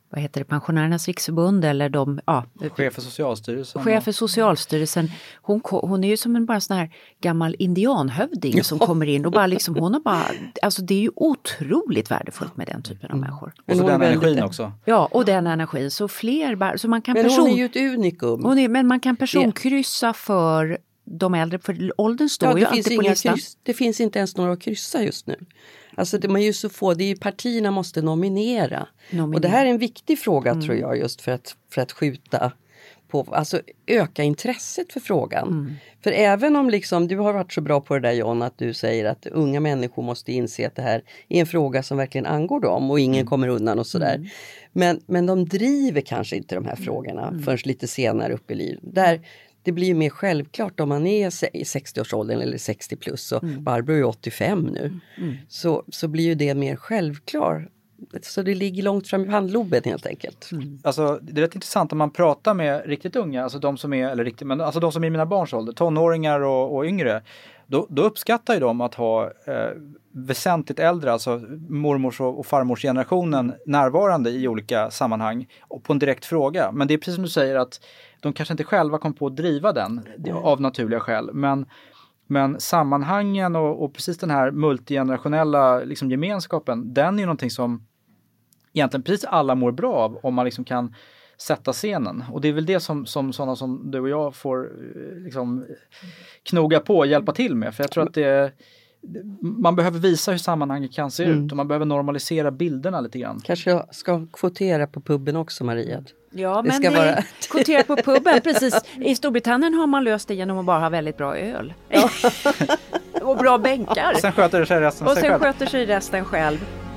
vad heter det, Pensionärernas riksförbund eller de, ja. Chef för Socialstyrelsen. Chef för Socialstyrelsen. Hon, hon är ju som en bara sån här gammal indianhövding ja. som kommer in och bara liksom, hon har bara, alltså det är ju otroligt värdefullt med den typen av mm. människor. Och så den energin väldigt, också. Ja, och den energin. Så fler, bara, så man kan men person... hon är ju ett unikum. Hon är, men man kan personkryssa för de äldre, för åldern står ja, ju alltid på listan. Kryss, det finns inte ens några att kryssa just nu. Alltså det, man är ju så få, det är ju partierna måste nominera. nominera. Och det här är en viktig fråga mm. tror jag, just för att, för att skjuta på, alltså öka intresset för frågan. Mm. För även om liksom, du har varit så bra på det där John, att du säger att unga människor måste inse att det här är en fråga som verkligen angår dem och ingen mm. kommer undan och sådär. Mm. Men, men de driver kanske inte de här frågorna mm. förrän lite senare upp i livet. Där det blir ju mer självklart om man är i sextio-årsåldern eller sextio plus och mm. Barbro är åttiofem nu. Mm. Så, så blir ju det mer självklart. Så det ligger långt fram i handloben helt enkelt. Mm. Alltså det är rätt intressant om man pratar med riktigt unga, alltså de som är, eller riktigt, men alltså de som är i mina barns ålder, tonåringar och, och yngre. Då, då uppskattar ju de att ha eh, väsentligt äldre, alltså mormors och, och farmors generationen närvarande i olika sammanhang och på en direkt fråga. Men det är precis som du säger att de kanske inte själva kom på att driva den av naturliga skäl. Men, men sammanhangen och, och precis den här multigenerationella liksom, gemenskapen, den är ju någonting som egentligen precis alla mår bra av om man liksom kan sätta scenen. Och det är väl det som, som sådana som du och jag får liksom, knoga på och hjälpa till med. För jag tror att det, man behöver visa hur sammanhanget kan se mm. ut och man behöver normalisera bilderna lite grann. Kanske jag ska kvotera på puben också, Maria. Ja, det men ska vara... kvotera på puben, precis. I Storbritannien har man löst det genom att bara ha väldigt bra öl. Ja. Och bra bänkar. Och sen sköter sig resten och sig sen själv. sköter sig resten själv.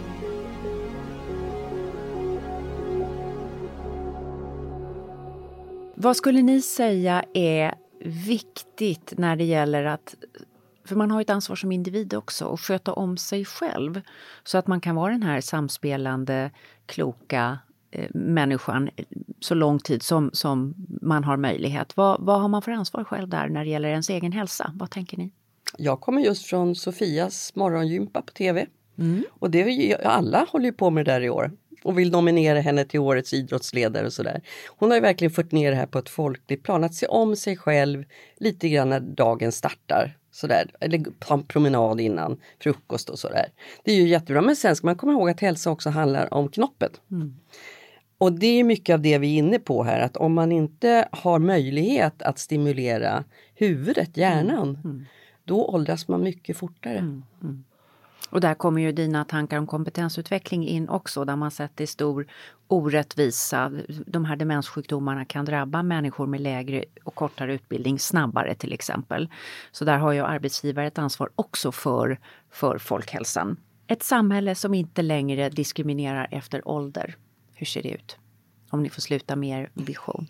Vad skulle ni säga är viktigt när det gäller att, för man har ett ansvar som individ också, att sköta om sig själv så att man kan vara den här samspelande, kloka eh, människan så lång tid som, som man har möjlighet. Vad, vad har man för ansvar själv där när det gäller ens egen hälsa? Vad tänker ni? Jag kommer just från Sofias morgongympa på tv. Mm. Och det är ju, alla håller ju på med det där i år. Och vill nominera henne till årets idrottsledare och sådär. Hon har ju verkligen fört ner det här på ett folkligt plan. Att se om sig själv lite grann när dagen startar. Sådär. Eller ta en promenad innan frukost och sådär. Det är ju jättebra. Men sen ska man komma ihåg att hälsa också handlar om knoppen. Mm. Och det är mycket av det vi är inne på här. Att om man inte har möjlighet att stimulera huvudet, hjärnan. Mm. Mm. Då åldras man mycket fortare. Mm. Mm. Och där kommer ju dina tankar om kompetensutveckling in också, där man sätter stor orättvisa. De här demenssjukdomarna kan drabba människor med lägre och kortare utbildning snabbare till exempel. Så där har ju arbetsgivare ett ansvar också för, för folkhälsan. Ett samhälle som inte längre diskriminerar efter ålder. Hur ser det ut? Om ni får sluta med er vision.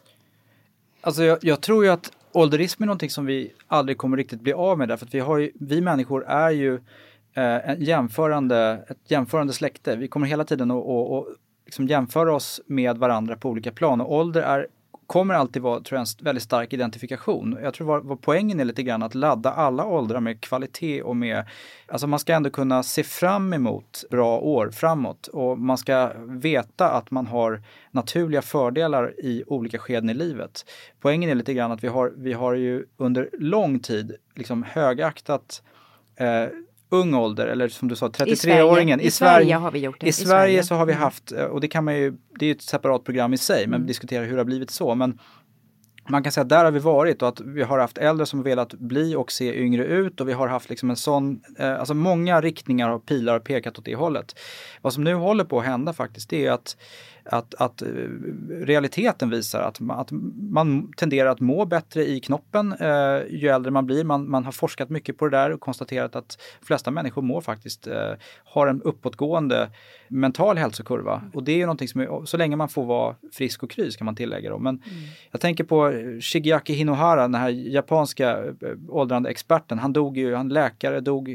Alltså jag, jag tror ju att ålderism är någonting som vi aldrig kommer riktigt bli av med. Därför att vi, har ju, vi människor är ju en jämförande, ett jämförande släkte. Vi kommer hela tiden att och, och liksom jämföra oss med varandra på olika plan. Och ålder är, kommer alltid vara, tror jag, en väldigt stark identifikation. Jag tror vad, vad poängen är lite grann att ladda alla åldrar med kvalitet och med... Alltså man ska ändå kunna se fram emot bra år framåt. Och man ska veta att man har naturliga fördelar i olika skeden i livet. Poängen är lite grann att vi har, vi har ju under lång tid liksom högaktat... Eh, ung ålder, eller som du sa, trettiotre-åringen. I, I Sverige, Sverige har vi gjort det. I, I Sverige, Sverige så har vi haft, och det kan man ju, det är ju ett separat program i sig, men mm. diskutera hur det har blivit så. Men man kan säga att där har vi varit och att vi har haft äldre som velat bli och se yngre ut och vi har haft liksom en sån, eh, alltså många riktningar och pilar har pekat åt det hållet. Vad som nu håller på att hända faktiskt, det är att Att, att realiteten visar att, att man tenderar att må bättre i knoppen eh, ju äldre man blir. Man, man har forskat mycket på det där och konstaterat att de flesta människor mår faktiskt, eh, har en uppåtgående mental hälsokurva. Och det är ju någonting som är, så länge man får vara frisk och kry ska man tillägga då. Men mm. jag tänker på Shigeaki Hinohara, den här japanska åldrande experten. Han dog ju, han läkare dog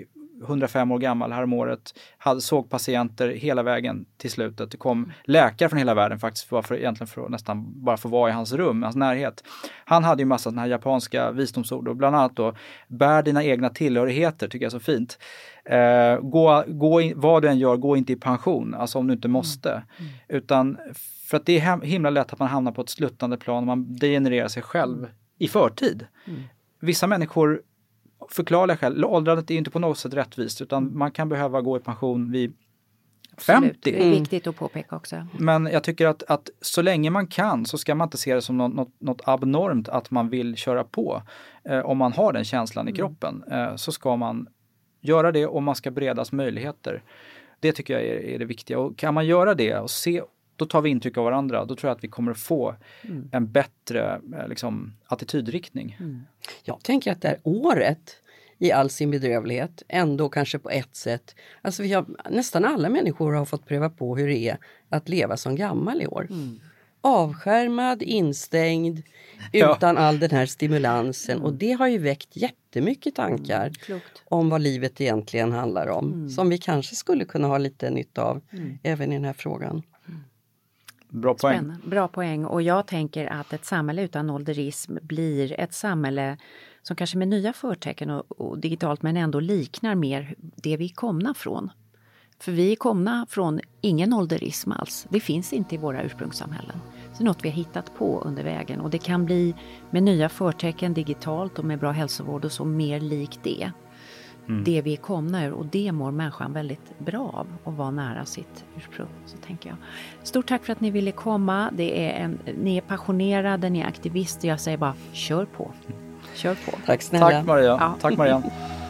hundrafem år gammal här om året. Hade, såg patienter hela vägen till slutet. Det kom läkare från hela världen faktiskt för, för, egentligen för att nästan bara få vara i hans rum, i hans närhet. Han hade ju massa sådana här japanska visdomsord och bland annat då bär dina egna tillhörigheter, tycker jag är så fint. Eh, gå, gå in, vad du än gör, gå inte i pension, alltså om du inte måste. Mm. Mm. Utan för att det är himla lätt att man hamnar på ett sluttande plan och man degenererar sig själv mm. i förtid. Mm. Vissa människor förklarar själv, åldrandet är inte på något sätt rättvist utan man kan behöva gå i pension vid femtio. Absolut. Det är viktigt att påpeka också. Men jag tycker att, att så länge man kan så ska man inte se det som något, något, något abnormt att man vill köra på. Eh, om man har den känslan i kroppen eh, så ska man göra det och man ska beredas möjligheter. Det tycker jag är, är det viktiga. Och kan man göra det och se, då tar vi intryck av varandra. Då tror jag att vi kommer att få mm. en bättre liksom, attitydriktning. Mm. Jag tänker att det här året i all sin bedrövlighet ändå kanske på ett sätt. Alltså vi har, nästan alla människor har fått pröva på hur det är att leva som gammal i år. Mm. Avskärmad, instängd, ja. utan all den här stimulansen. Mm. Och det har ju väckt jättemycket tankar mm. om vad livet egentligen handlar om. Mm. Som vi kanske skulle kunna ha lite nytta av mm. även i den här frågan. Bra poäng. Spännande. Bra poäng. Och jag tänker att ett samhälle utan ålderism blir ett samhälle som kanske med nya förtecken och, och digitalt men ändå liknar mer det vi komna från. För vi är komna från ingen ålderism alls. Det finns inte i våra ursprungssamhällen. Så det är något vi har hittat på under vägen. Och det kan bli med nya förtecken digitalt och med bra hälsovård och så mer likt det. Mm. Det vi är komna ur, och det mår människan väldigt bra av att vara nära sitt ursprung, så tänker jag. Stort tack för att ni ville komma. Det är en, ni är passionerade, ni är aktivister. Jag säger bara, kör på. Kör på. Tack snälla. Tack Maria. Ja. Tack Maria.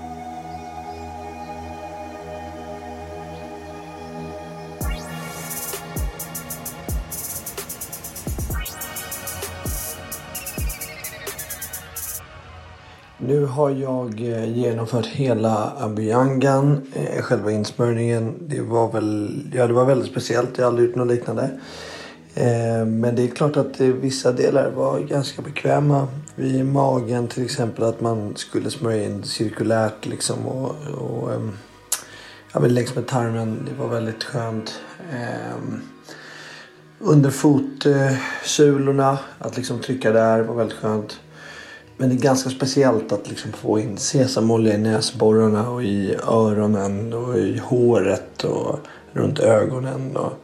Nu har jag genomfört hela Ambiangan, själva insmörjningen. Det var väl, ja, det var väldigt speciellt, jag har aldrig gjort något liknande. Men det är klart att vissa delar var ganska bekväma. Vid magen till exempel, att man skulle smörja in cirkulärt liksom och, och ja, men längs med tarmen, det var väldigt skönt. Under fotsulorna, att liksom trycka där var väldigt skönt. Men det är ganska speciellt att liksom få in sesamolja i näsborrarna och i öronen och i håret och runt ögonen och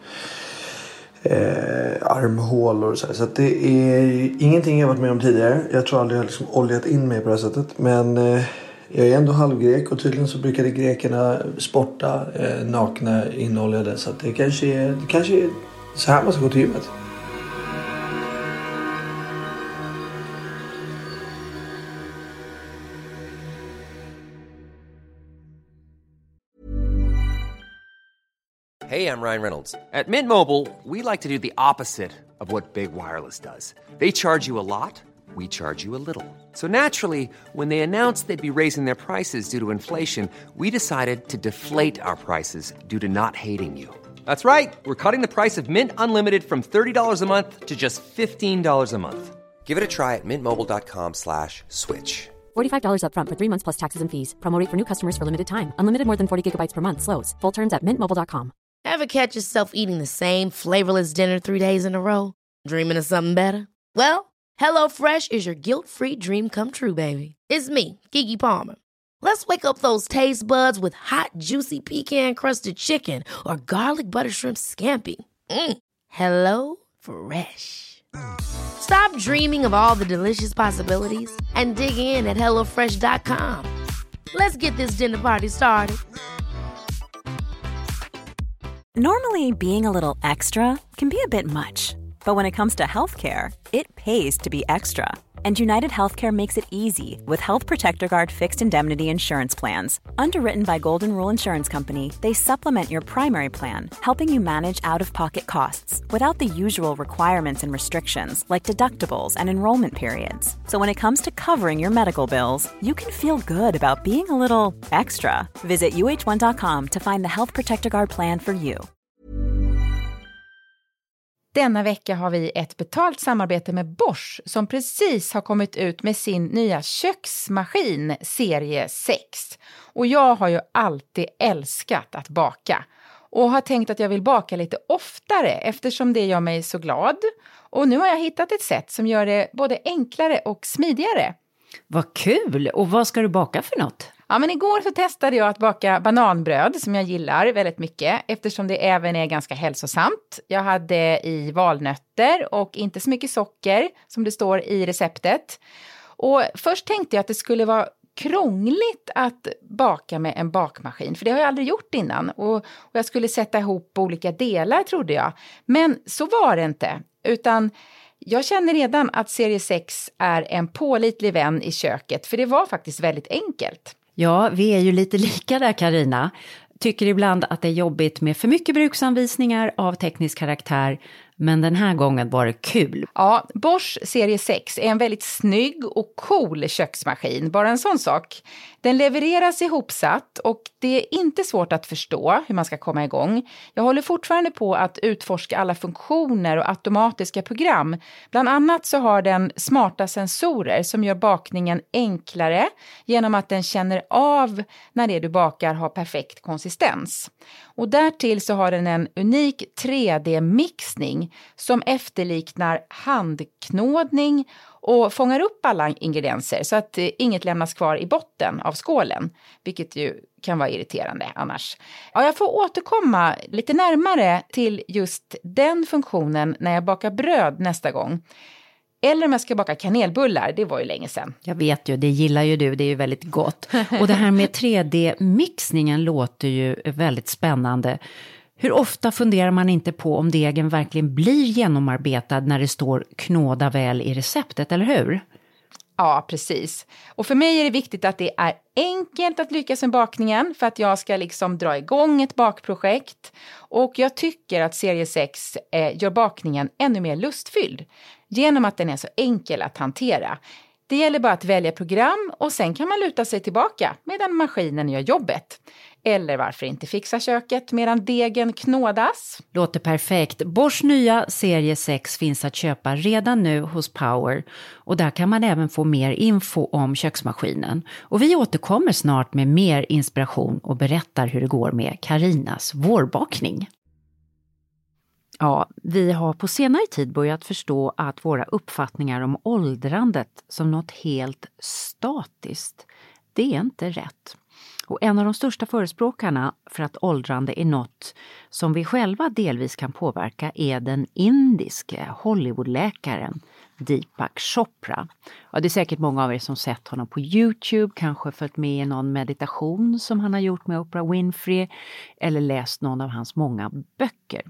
eh, armhålor och så. Så att det är ingenting jag varit med om tidigare. Jag tror aldrig jag har liksom oljat in mig på det här sättet. Men eh, jag är ändå halvgrek och tydligen så brukade grekerna sporta eh, nakna inoljade. Så att det kanske är, det kanske är så här man ska gå till gymmet. Hey, I'm Ryan Reynolds. At Mint Mobile, we like to do the opposite of what Big Wireless does. They charge you a lot, we charge you a little. So naturally, when they announced they'd be raising their prices due to inflation, we decided to deflate our prices due to not hating you. That's right. We're cutting the price of Mint Unlimited from thirty dollars a month to just fifteen dollars a month. Give it a try at mintmobile.com slash switch. forty-five dollars up front for three months plus taxes and fees. Promo rate for new customers for limited time. Unlimited more than forty gigabytes per month slows. Full terms at mint mobile dot com. Ever catch yourself eating the same flavorless dinner three days in a row? Dreaming of something better? Well, HelloFresh is your guilt-free dream come true, baby. It's me, Keke Palmer. Let's wake up those taste buds with hot, juicy pecan-crusted chicken or garlic butter shrimp scampi. Mm. Hello Fresh. Stop dreaming of all the delicious possibilities and dig in at hello fresh dot com. Let's get this dinner party started. Normally, being a little extra can be a bit much, but when it comes to healthcare, it pays to be extra. And United Healthcare makes it easy with Health Protector Guard fixed indemnity insurance plans. Underwritten by Golden Rule Insurance Company, they supplement your primary plan, helping you manage out-of-pocket costs without the usual requirements and restrictions like deductibles and enrollment periods. So when it comes to covering your medical bills, you can feel good about being a little extra. Visit U H one dot com to find the Health Protector Guard plan for you. Denna vecka har vi ett betalt samarbete med Bosch som precis har kommit ut med sin nya köksmaskin serie sex. Och jag har ju alltid älskat att baka och har tänkt att jag vill baka lite oftare eftersom det gör mig så glad. Och nu har jag hittat ett sätt som gör det både enklare och smidigare. Vad kul! Och vad ska du baka för något? Ja, men igår så testade jag att baka bananbröd som jag gillar väldigt mycket eftersom det även är ganska hälsosamt. Jag hade i valnötter och inte så mycket socker som det står i receptet. Och först tänkte jag att det skulle vara krångligt att baka med en bakmaskin, för det har jag aldrig gjort innan. Och, och jag skulle sätta ihop olika delar trodde jag. Men så var det inte, utan jag känner redan att serie sex är en pålitlig vän i köket, för det var faktiskt väldigt enkelt. Ja, vi är ju lite lika där, Carina. Tycker ibland att det är jobbigt med för mycket bruksanvisningar av teknisk karaktär, men den här gången var det kul. Ja, Bosch serie sex är en väldigt snygg och cool köksmaskin, bara en sån sak. Den levereras ihopsatt och det är inte svårt att förstå hur man ska komma igång. Jag håller fortfarande på att utforska alla funktioner och automatiska program. Bland annat så har den smarta sensorer som gör bakningen enklare genom att den känner av när det du bakar har perfekt konsistens. Och därtill så har den en unik tre D-mixning som efterliknar handknådning och fångar upp alla ingredienser så att inget lämnas kvar i botten av skålen, vilket ju kan vara irriterande annars. Ja, jag får återkomma lite närmare till just den funktionen när jag bakar bröd nästa gång. Eller om jag ska baka kanelbullar, det var ju länge sedan. Jag vet ju, det gillar ju du, det är ju väldigt gott. Och det här med tre D-mixningen låter ju väldigt spännande. Hur ofta funderar man inte på om degen verkligen blir genomarbetad när det står knåda väl i receptet, eller hur? Ja, precis. Och för mig är det viktigt att det är enkelt att lyckas med bakningen för att jag ska liksom dra igång ett bakprojekt. Och jag tycker att serie sex eh, gör bakningen ännu mer lustfylld genom att den är så enkel att hantera. Det gäller bara att välja program och sen kan man luta sig tillbaka medan maskinen gör jobbet. Eller varför inte fixa köket medan degen knådas? Låter perfekt. Bosch nya serie sex finns att köpa redan nu hos Power. Och där kan man även få mer info om köksmaskinen. Och vi återkommer snart med mer inspiration och berättar hur det går med Carinas vårbakning. Ja, vi har på senare tid börjat förstå att våra uppfattningar om åldrandet som något helt statiskt, det är inte rätt. Och en av de största förespråkarna för att åldrande är något som vi själva delvis kan påverka är den indiske Hollywoodläkaren Deepak Chopra. Ja, det är säkert många av er som sett honom på YouTube, kanske följt med i någon meditation som han har gjort med Oprah Winfrey eller läst någon av hans många böcker.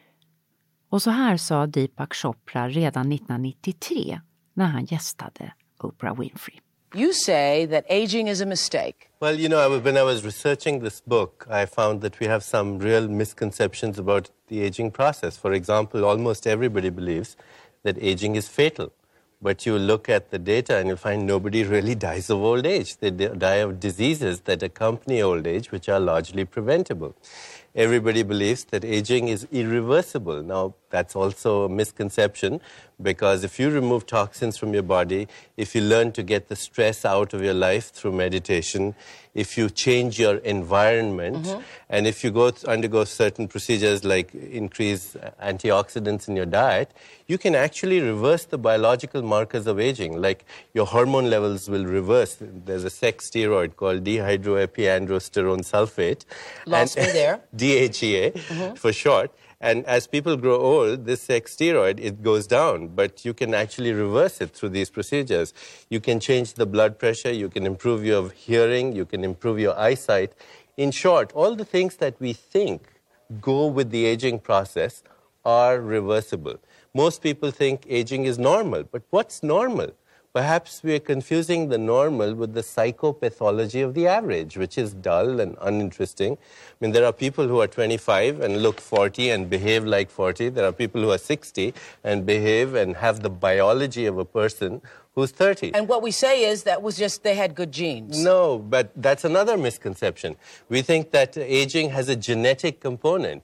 Och så här sa Deepak Chopra redan nittonhundranittiotre när han gästade Oprah Winfrey. You say that aging is a mistake. Well, you know, when I was researching this book, I found that we have some real misconceptions about the aging process. For example, almost everybody believes that aging is fatal. But you look at the data and you'll find nobody really dies of old age. They die of diseases that accompany old age, which are largely preventable. Everybody believes that aging is irreversible. Now, that's also a misconception because if you remove toxins from your body, if you learn to get the stress out of your life through meditation, if you change your environment, mm-hmm. and if you go th- undergo certain procedures like increase antioxidants in your diet, you can actually reverse the biological markers of aging. Like your hormone levels will reverse. There's a sex steroid called dehydroepiandrosterone sulfate. Lost and me there. D H E A mm-hmm. for short. And as people grow old, this sex steroid, it goes down. But you can actually reverse it through these procedures. You can change the blood pressure. You can improve your hearing. You can improve your eyesight. In short, all the things that we think go with the aging process are reversible. Most people think aging is normal. But what's normal? Perhaps we are confusing the normal with the psychopathology of the average, which is dull and uninteresting. I mean, there are people who are twenty-five and look forty and behave like forty. There are people who are sixty and behave and have the biology of a person who's thirty. And what we say is that was just they had good genes. No, but that's another misconception. We think that aging has a genetic component.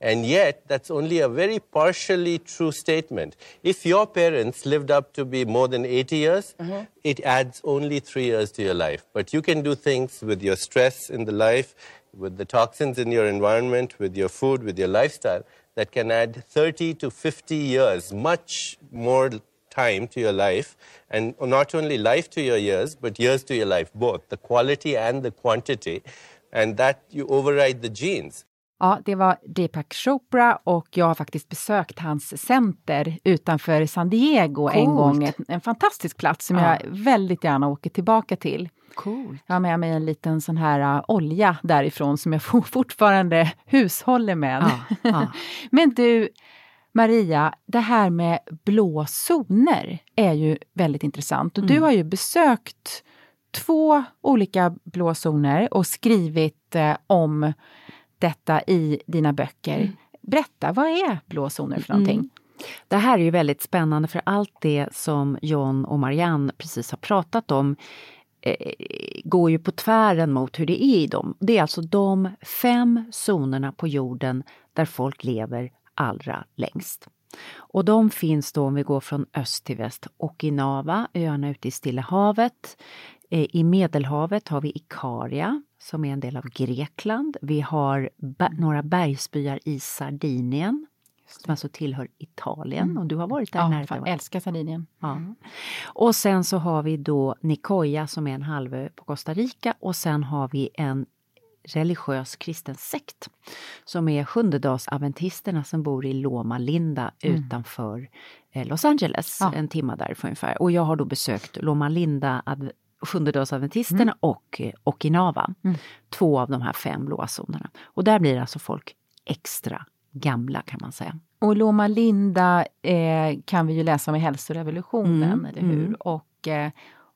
And yet, that's only a very partially true statement. If your parents lived up to be more than eighty years, mm-hmm. it adds only three years to your life. But you can do things with your stress in the life, with the toxins in your environment, with your food, with your lifestyle, that can add thirty to fifty years, much more time to your life. And not only life to your years, but years to your life, both. The quality and the quantity. And that you override the genes. Ja, det var Deepak Chopra och jag har faktiskt besökt hans center utanför San Diego Coolt. en gång. En, en fantastisk plats som ja. jag väldigt gärna åker tillbaka till. Coolt. Jag har med mig en liten sån här uh, olja därifrån som jag fortfarande hushåller med. Ja, ja. Men du, Maria, det här med blå zoner är ju väldigt intressant. Och mm. du har ju besökt två olika blå zoner och skrivit eh, om detta i dina böcker. Mm. Berätta, vad är blå zoner för någonting? Mm. Det här är ju väldigt spännande, för allt det som John och Marianne precis har pratat om eh, går ju på tvären mot hur det är i dem. Det är alltså de fem zonerna på jorden där folk lever allra längst. Och de finns då, om vi går från öst till väst, Okinawa, öarna ute i Stilla havet. Eh, I Medelhavet har vi Ikaria, som är en del av Grekland. Vi har ba- några bergsbyar i Sardinien, som alltså tillhör Italien. Mm. Och du har varit där ja, nära. Jag älskar Sardinien. Ja. Mm. Och sen så har vi då Nicoya, som är en halvö på Costa Rica. Och sen har vi en religiös kristen sekt som är sjundedagsadventisterna som bor i Loma Linda mm. utanför eh, Los Angeles. Ja. En timme därifrån ungefär. Och jag har då besökt Loma Linda adv- sjundedagsadventisterna mm. och eh, Okinawa. Mm. Två av de här fem blåa zonerna. Och där blir alltså folk extra gamla, kan man säga. Och Loma Linda eh, kan vi ju läsa om i hälsorevolutionen, mm. eller hur? Mm. Och eh,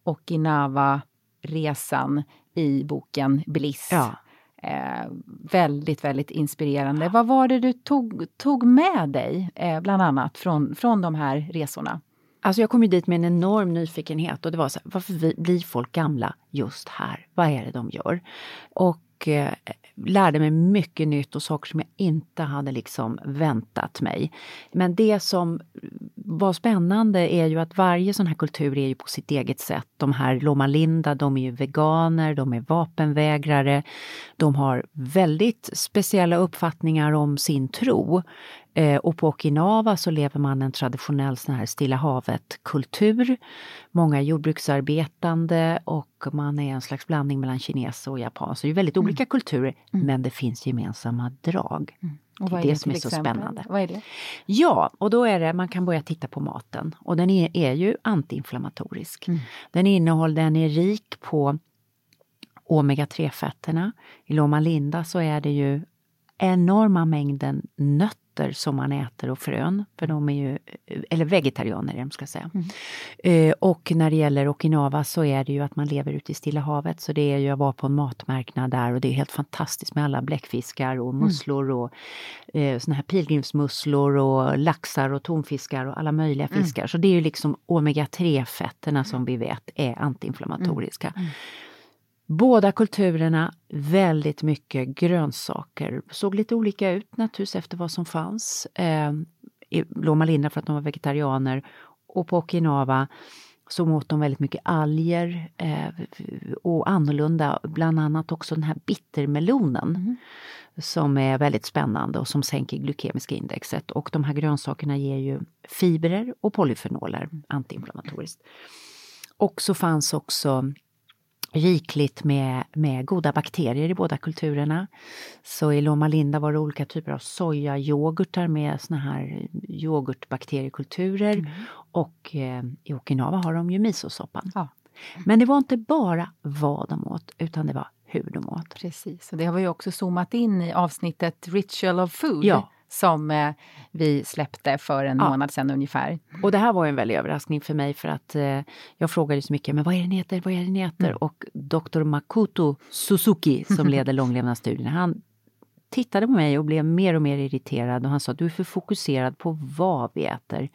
Okinawa-resan i boken Bliss. Ja. Eh, väldigt, väldigt inspirerande. Vad var det du tog, tog med dig eh, bland annat från, från de här resorna? Alltså jag kom ju dit med en enorm nyfikenhet, och det var så här, varför vi, blir folk gamla just här? Vad är det de gör? Och eh, lärde mig mycket nytt och saker som jag inte hade liksom väntat mig. Men det som var spännande är ju att varje sån här kultur är ju på sitt eget sätt. De här Loma Linda, de är ju veganer, de är vapenvägrare. De har väldigt speciella uppfattningar om sin tro. Eh, och på Okinawa så lever man en traditionell sån här Stilla havet-kultur. Många jordbruksarbetande, och man är en slags blandning mellan kines och japan. Så det är väldigt mm. olika kulturer, mm. men det finns gemensamma drag. Mm. Och vad det är det, det som är så exempel? spännande. Vad är det? Ja, och då är det, man kan börja titta på maten. Och den är, är ju antiinflammatorisk. Mm. Den innehåller, den är rik på omega tre fetterna. I Loma Linda så är det ju enorma mängden nötter som man äter och frön. För de är ju, eller vegetarianer är de ska säga. Mm. Eh, och när det gäller Okinawa så är det ju att man lever ute i Stilla havet. Så det är ju, jag var på en matmarknad där och det är helt fantastiskt med alla bläckfiskar och musslor mm. och eh, såna här pilgrimsmusslor och laxar och tonfiskar och alla möjliga fiskar. Mm. Så det är ju liksom omega tre fetterna som vi vet är antiinflammatoriska. Mm. Mm. Båda kulturerna, väldigt mycket grönsaker. Såg lite olika ut naturligtvis efter vad som fanns. Eh, i Loma Linda för att de var vegetarianer. Och på Okinawa så åt de väldigt mycket alger. Eh, och annorlunda, bland annat också den här bittermelonen. Mm. Som är väldigt spännande och som sänker glykemiska indexet. Och de här grönsakerna ger ju fibrer och polyfenoler, antiinflammatoriskt. Och så fanns också rikligt med, med goda bakterier i båda kulturerna. Så i Loma Linda var det olika typer av sojayoghurtar med såna här yoghurtbakteriekulturer. Mm. Och eh, i Okinawa har de ju misosoppan. Ja. Men det var inte bara vad de åt, utan det var hur de åt. Precis, och det har vi ju också zoomat in i avsnittet Ritual of Food. Ja. Som eh, vi släppte för en ja. månad sedan ungefär. Och det här var en väldig överraskning för mig, för att eh, jag frågade så mycket, men vad är det ni äter, vad är det ni äter? Mm. Och doktor Makoto Suzuki som leder långlevnadsstudierna, han tittade på mig och blev mer och mer irriterad. Och han sa, du är för fokuserad på vad vi äter.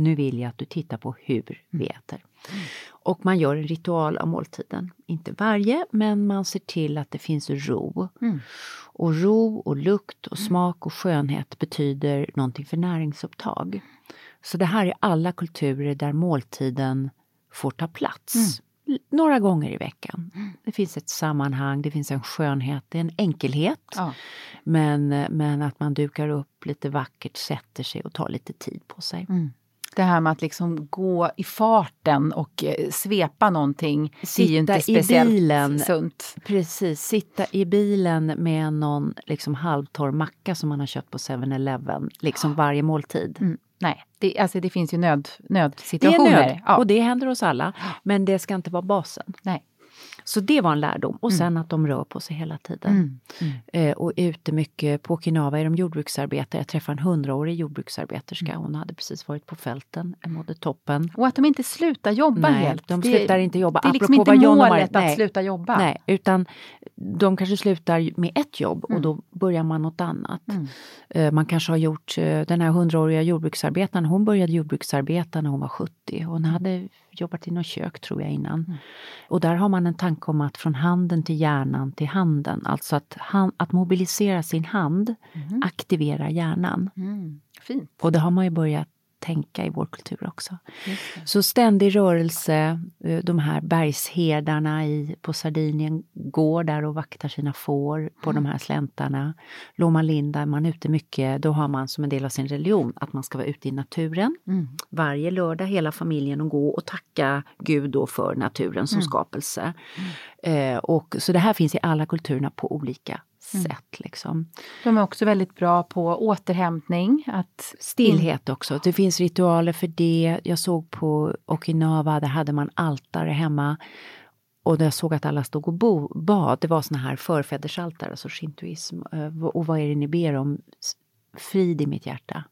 nu vill jag att du tittar på hur vi äter. Och man gör en ritual av måltiden. Inte varje, men man ser till att det finns ro. Mm. Och ro och lukt och smak och skönhet betyder någonting för näringsupptag. Så det här är alla kulturer där måltiden får ta plats. Mm. Några gånger i veckan. Mm. Det finns ett sammanhang, det finns en skönhet, det är en enkelhet. Ja. Men, men att man dukar upp lite vackert, sätter sig och tar lite tid på sig. Mm. Det här med att liksom gå i farten och svepa någonting. Sitta är ju inte i speciellt bilen, sunt. Precis, sitta i bilen med någon liksom halvtorr macka som man har köpt på seven eleven. Liksom varje måltid. Mm. Nej, det, alltså det finns ju nöd, nödsituationer. Det är nöd, ja. Och det händer oss alla. Men det ska inte vara basen. Nej. Så det var en lärdom. Och sen mm. att de rör på sig hela tiden. Mm. Mm. Eh, och ute mycket på Okinawa är de jordbruksarbetare. Jag träffade en hundraårig jordbruksarbeterska. Hon hade precis varit på fälten. Mådde toppen. Och att de inte slutar jobba Nej, helt. de det, slutar inte jobba. Det är liksom Apropå inte vad målet Mar- att nej. sluta jobba. Nej, utan de kanske slutar med ett jobb. Mm. Och då börjar man något annat. Mm. Eh, man kanske har gjort, eh, den här hundraåriga jordbruksarbetaren. Hon började jordbruksarbeta när hon var sjuttio. Hon hade jobbat i något kök tror jag innan. Mm. Och där har man en tanke om att från handen till hjärnan till handen. Alltså att, han, att mobilisera sin hand mm. aktiverar hjärnan. Mm. Fint. Och det har man ju börjat tänka i vår kultur också. Så ständig rörelse, de här bergsherdarna i, på Sardinien går där och vaktar sina får på mm. de här släntarna. Loma Linda är man ute mycket, då har man som en del av sin religion att man ska vara ute i naturen. Mm. Varje lördag hela familjen och gå och tacka Gud då för naturen som mm. skapelse. Mm. Eh, och, så det här finns i alla kulturerna på olika sätt. Mm. Liksom. De är också väldigt bra på återhämtning. Att Stillhet också. Det finns ritualer för det. Jag såg på Okinawa, där hade man altare hemma. Och där jag såg att alla stod och bo, bad. Det var såna här förfädersaltare, alltså shintoism. Och vad är det ni ber om? Frid i mitt hjärta.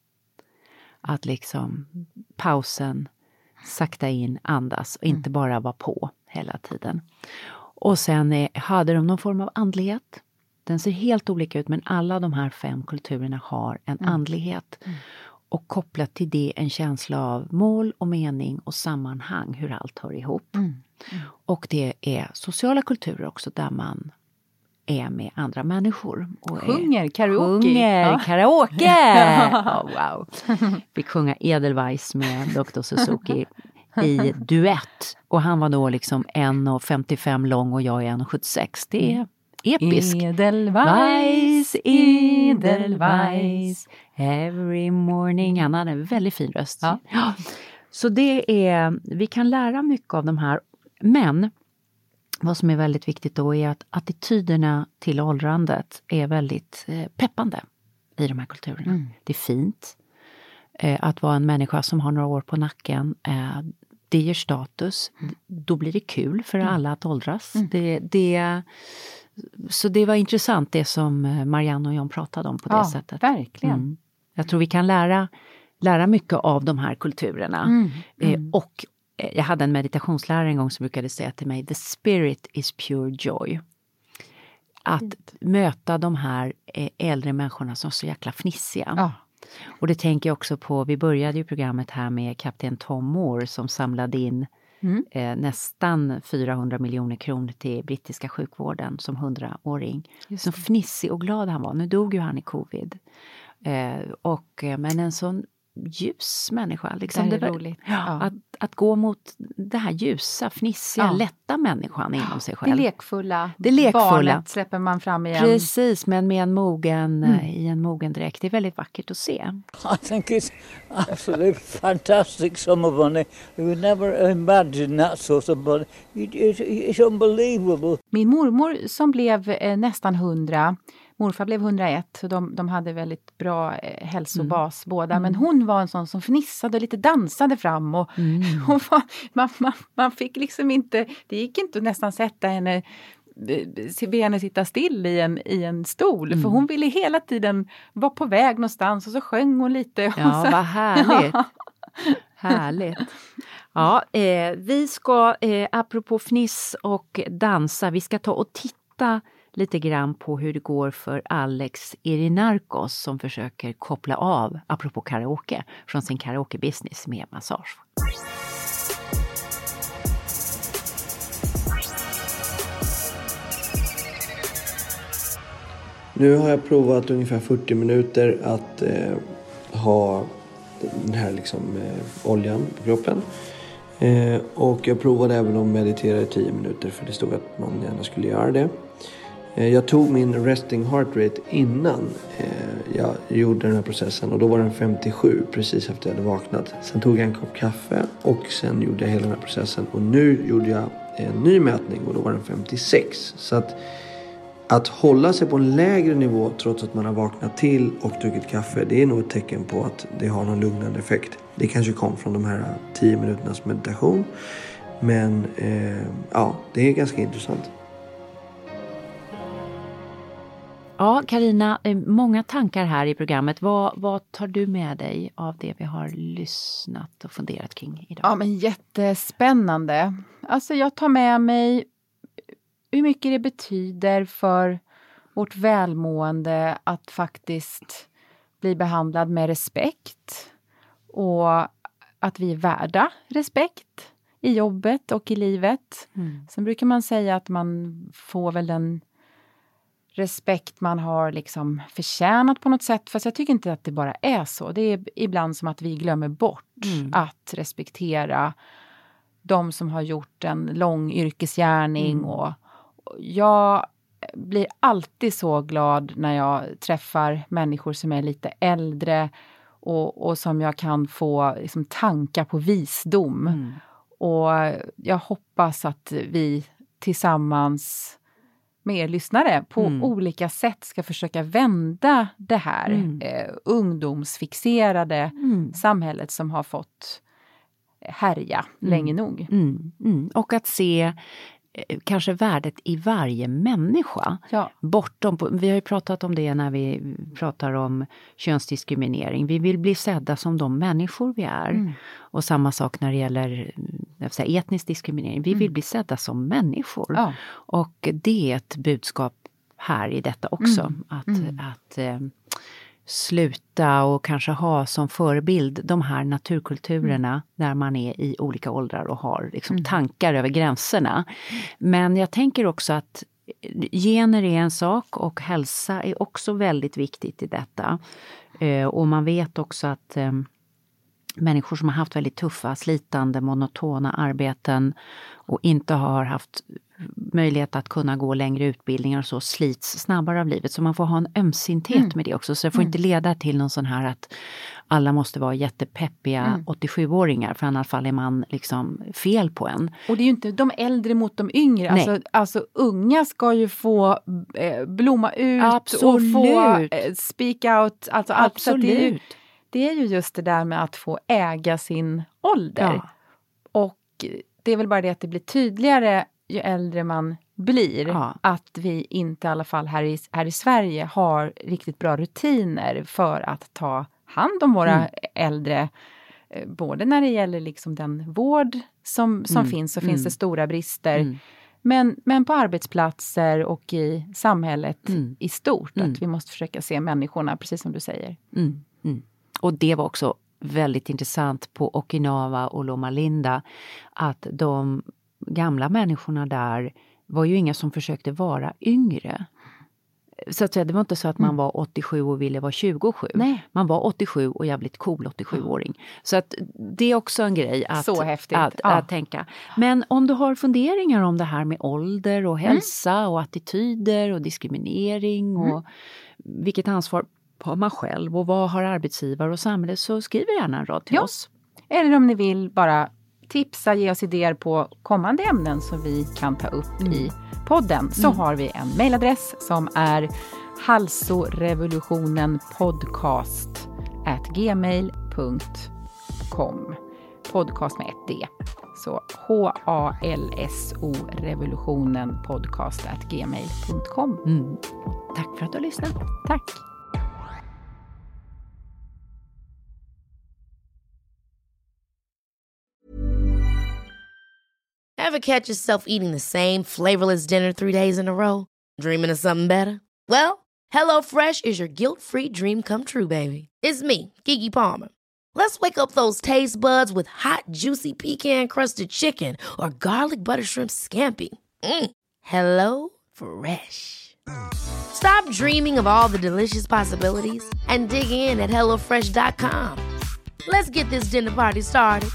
Att liksom pausen, sakta in, andas och inte bara vara på hela tiden. Och sen är, hade de någon form av andlighet. Den ser helt olika ut, men alla de här fem kulturerna har en mm. andlighet. Mm. Och kopplat till det en känsla av mål och mening och sammanhang, hur allt hör ihop. Mm. Mm. Och det är sociala kulturer också, där man är med andra människor. Och sjunger, är, karaoke. Sjunger, ja. karaoke! Oh, wow. Fick sjunga Edelweiss med doktor Suzuki i duett. Och han var då liksom en komma femtiofem lång och jag är en komma sjuttiosex. Det är episk. Edelweiss, Edelweiss, every morning. Han hade en väldigt fin röst. Ja. Ja. Så det är, vi kan lära mycket av de här. Men vad som är väldigt viktigt då är att attityderna till åldrandet är väldigt eh, peppande i de här kulturerna. Mm. Det är fint eh, att vara en människa som har några år på nacken. Eh, det ger status. Mm. Då blir det kul för mm. alla att åldras. Mm. Det, det Så det var intressant det som Marianne och John pratade om på det ja, sättet. Verkligen. Mm. Jag tror vi kan lära, lära mycket av de här kulturerna. Mm. Mm. Eh, och eh, jag hade en meditationslärare en gång som brukade säga till mig: the spirit is pure joy. Att mm. möta de här eh, äldre människorna som är så jäkla fnissiga. Ja. Och det tänker jag också på, vi började ju programmet här med kapten Tom Moore som samlade in Mm. Eh, nästan fyrahundra miljoner kronor till brittiska sjukvården som hundraåring. Så fnissig och glad han var. Nu dog ju han i covid. Eh, och, men en sån ljus människa. Liksom det är det var, roligt. Ja, ja. att, att gå mot det här ljusa, fnissiga, ja. lätta människan inom sig själv. Det lekfulla. Det lekfulla. Barnet släpper man fram igen. Precis, men med en mogen, mm. i en mogen dräkt. Det är väldigt vackert att se. I think it's absolutely fantastic, some of money. You would never imagine that sort of money. It, it, it's unbelievable. Min mormor som blev eh, nästan hundra, morfar blev hundraett, så de, de hade väldigt bra eh, hälsobas mm. båda. Men hon var en sån som fnissade och lite dansade fram. Och, mm. och man, man, man fick liksom inte, det gick inte att nästan sätta henne, be henne sitta still i en, i en stol. Mm. För hon ville hela tiden vara på väg någonstans och så sjöng hon lite. Och ja, så, vad härligt. Ja. Härligt. Ja, eh, vi ska, eh, apropå fniss och dansa, vi ska ta och titta lite grann på hur det går för Alex Irinarkos som försöker koppla av, apropå karaoke, från sin karaoke-business med massage. Nu har jag provat ungefär fyrtio minuter att eh, ha den här liksom, eh, oljan på kroppen. Eh, och jag provade även att meditera i tio minuter för det stod att man gärna skulle göra det. Eh, jag tog min resting heart rate innan eh, jag gjorde den här processen och då var den femtiosju precis efter jag hade vaknat. Sen tog jag en kopp kaffe och sen gjorde jag hela den här processen och nu gjorde jag en ny mätning och då var den femtiosex. Så att Att hålla sig på en lägre nivå trots att man har vaknat till och druckit kaffe, det är nog ett tecken på att det har någon lugnande effekt. Det kanske kom från de här tio minuternas meditation. Men eh, ja, det är ganska intressant. Ja, Carina, många tankar här i programmet. Vad, vad tar du med dig av det vi har lyssnat och funderat kring idag? Ja, men jättespännande. Alltså jag tar med mig hur mycket det betyder för vårt välmående att faktiskt bli behandlad med respekt. Och att vi är värda respekt i jobbet och i livet. Mm. Sen brukar man säga att man får väl den respekt man har liksom förtjänat på något sätt. Fast jag tycker inte att det bara är så. Det är ibland som att vi glömmer bort mm. att respektera de som har gjort en lång yrkesgärning. Mm. Och jag blir alltid så glad när jag träffar människor som är lite äldre. Och, och som jag kan få liksom, tankar på visdom. Mm. Och jag hoppas att vi tillsammans med er lyssnare på mm. olika sätt ska försöka vända det här mm. eh, ungdomsfixerade mm. samhället som har fått härja mm. länge nog. Mm. Mm. Och att se eh, kanske värdet i varje människa. Ja. Bortom, vi har ju pratat om det när vi pratar om könsdiskriminering. Vi vill bli sedda som de människor vi är. Mm. Och samma sak när det gäller säga, etnisk diskriminering. Vi vill mm. bli sedda som människor. Ja. Och det är ett budskap här i detta också. Mm. Att, mm. att eh, sluta och kanske ha som förebild de här naturkulturerna mm. där man är i olika åldrar och har liksom, mm. tankar över gränserna. Men jag tänker också att gener är en sak och hälsa är också väldigt viktigt i detta. Eh, och man vet också att eh, människor som har haft väldigt tuffa, slitande, monotona arbeten och inte har haft möjlighet att kunna gå längre utbildningar och så slits snabbare av livet. Så man får ha en ömsinthet mm. med det också. Så det får mm. inte leda till någon sån här att alla måste vara jättepeppiga mm. åttiosjuåringar. För i alla fall är man liksom fel på en. Och det är ju inte de äldre mot de yngre. Alltså, alltså unga ska ju få eh, blomma ut. Absolut. Och få eh, speak out. Alltså, Absolut. Det är, ju, det är ju just det där med att få äga sin ålder. Ja. Och det är väl bara det att det blir tydligare ju äldre man blir, ja. Att vi inte i alla fall här i, här i Sverige har riktigt bra rutiner för att ta hand om våra mm. äldre. Både när det gäller liksom den vård som, som mm. finns så mm. finns det stora brister. Mm. Men, men på arbetsplatser och i samhället mm. i stort. Mm. Att vi måste försöka se människorna, precis som du säger. Mm. Mm. Och det var också väldigt intressant på Okinawa och Loma Linda. Att de gamla människorna där var ju inga som försökte vara yngre. Så att säga, det var inte så att man var åttiosju och ville vara tjugosju. Nej. Man var åttiosju och jävligt cool åttiosjuåring. Mm. Så att det är också en grej att, så häftigt. Att, ja. att tänka. Men om du har funderingar om det här med ålder och hälsa mm. och attityder och diskriminering och mm. vilket ansvar har man själv och vad har arbetsgivare och samhället, så skriv gärna en rad till ja. oss. Eller om ni vill bara tipsa, ge oss idéer på kommande ämnen som vi kan ta upp mm. i podden, så mm. har vi en mejladress som är halsorevolutionenpodcast at gmail punkt com. Podcast med ett D. Så H A L S O revolutionenpodcast at gmail punkt com. Mm. Tack för att du har lyssnat. Tack. Ever catch yourself eating the same flavorless dinner three days in a row? Dreaming of something better? Well, HelloFresh is your guilt-free dream come true, baby. It's me, Keke Palmer. Let's wake up those taste buds with hot, juicy pecan-crusted chicken or garlic butter shrimp scampi. Mm. Hello Fresh. Stop dreaming of all the delicious possibilities and dig in at hello fresh dot com. Let's get this dinner party started.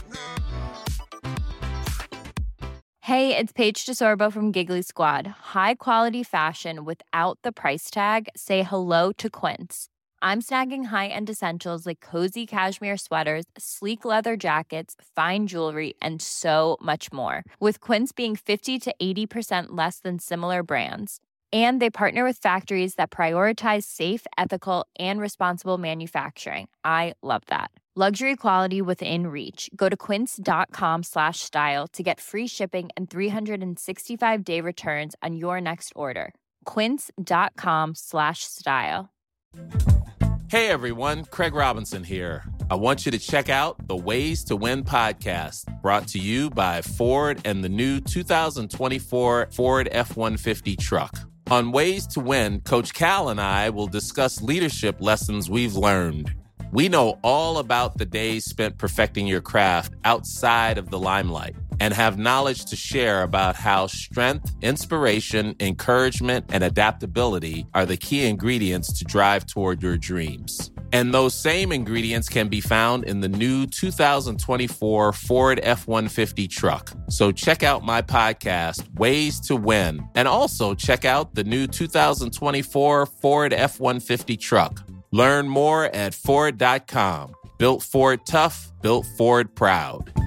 Hey, it's Paige DeSorbo from Giggly Squad. High quality fashion without the price tag. Say hello to Quince. I'm snagging high-end essentials like cozy cashmere sweaters, sleek leather jackets, fine jewelry, and so much more. With Quince being fifty to eighty percent less than similar brands. And they partner with factories that prioritize safe, ethical, and responsible manufacturing. I love that. Luxury quality within reach. Go to quince.com slash style to get free shipping and three sixty-five day returns on your next order. Quince.com slash style. Hey everyone, Craig Robinson here. I want you to check out the Ways to Win podcast, brought to you by Ford and the new two thousand twenty-four Ford F one fifty truck. On Ways to Win, Coach Cal and I will discuss leadership lessons we've learned. We know all about the days spent perfecting your craft outside of the limelight and have knowledge to share about how strength, inspiration, encouragement, and adaptability are the key ingredients to drive toward your dreams. And those same ingredients can be found in the new two thousand twenty-four Ford F one fifty truck. So check out my podcast, Ways to Win, and also check out the new two thousand twenty-four Ford F one fifty truck. Learn more at Ford dot com. Built Ford tough, built Ford proud.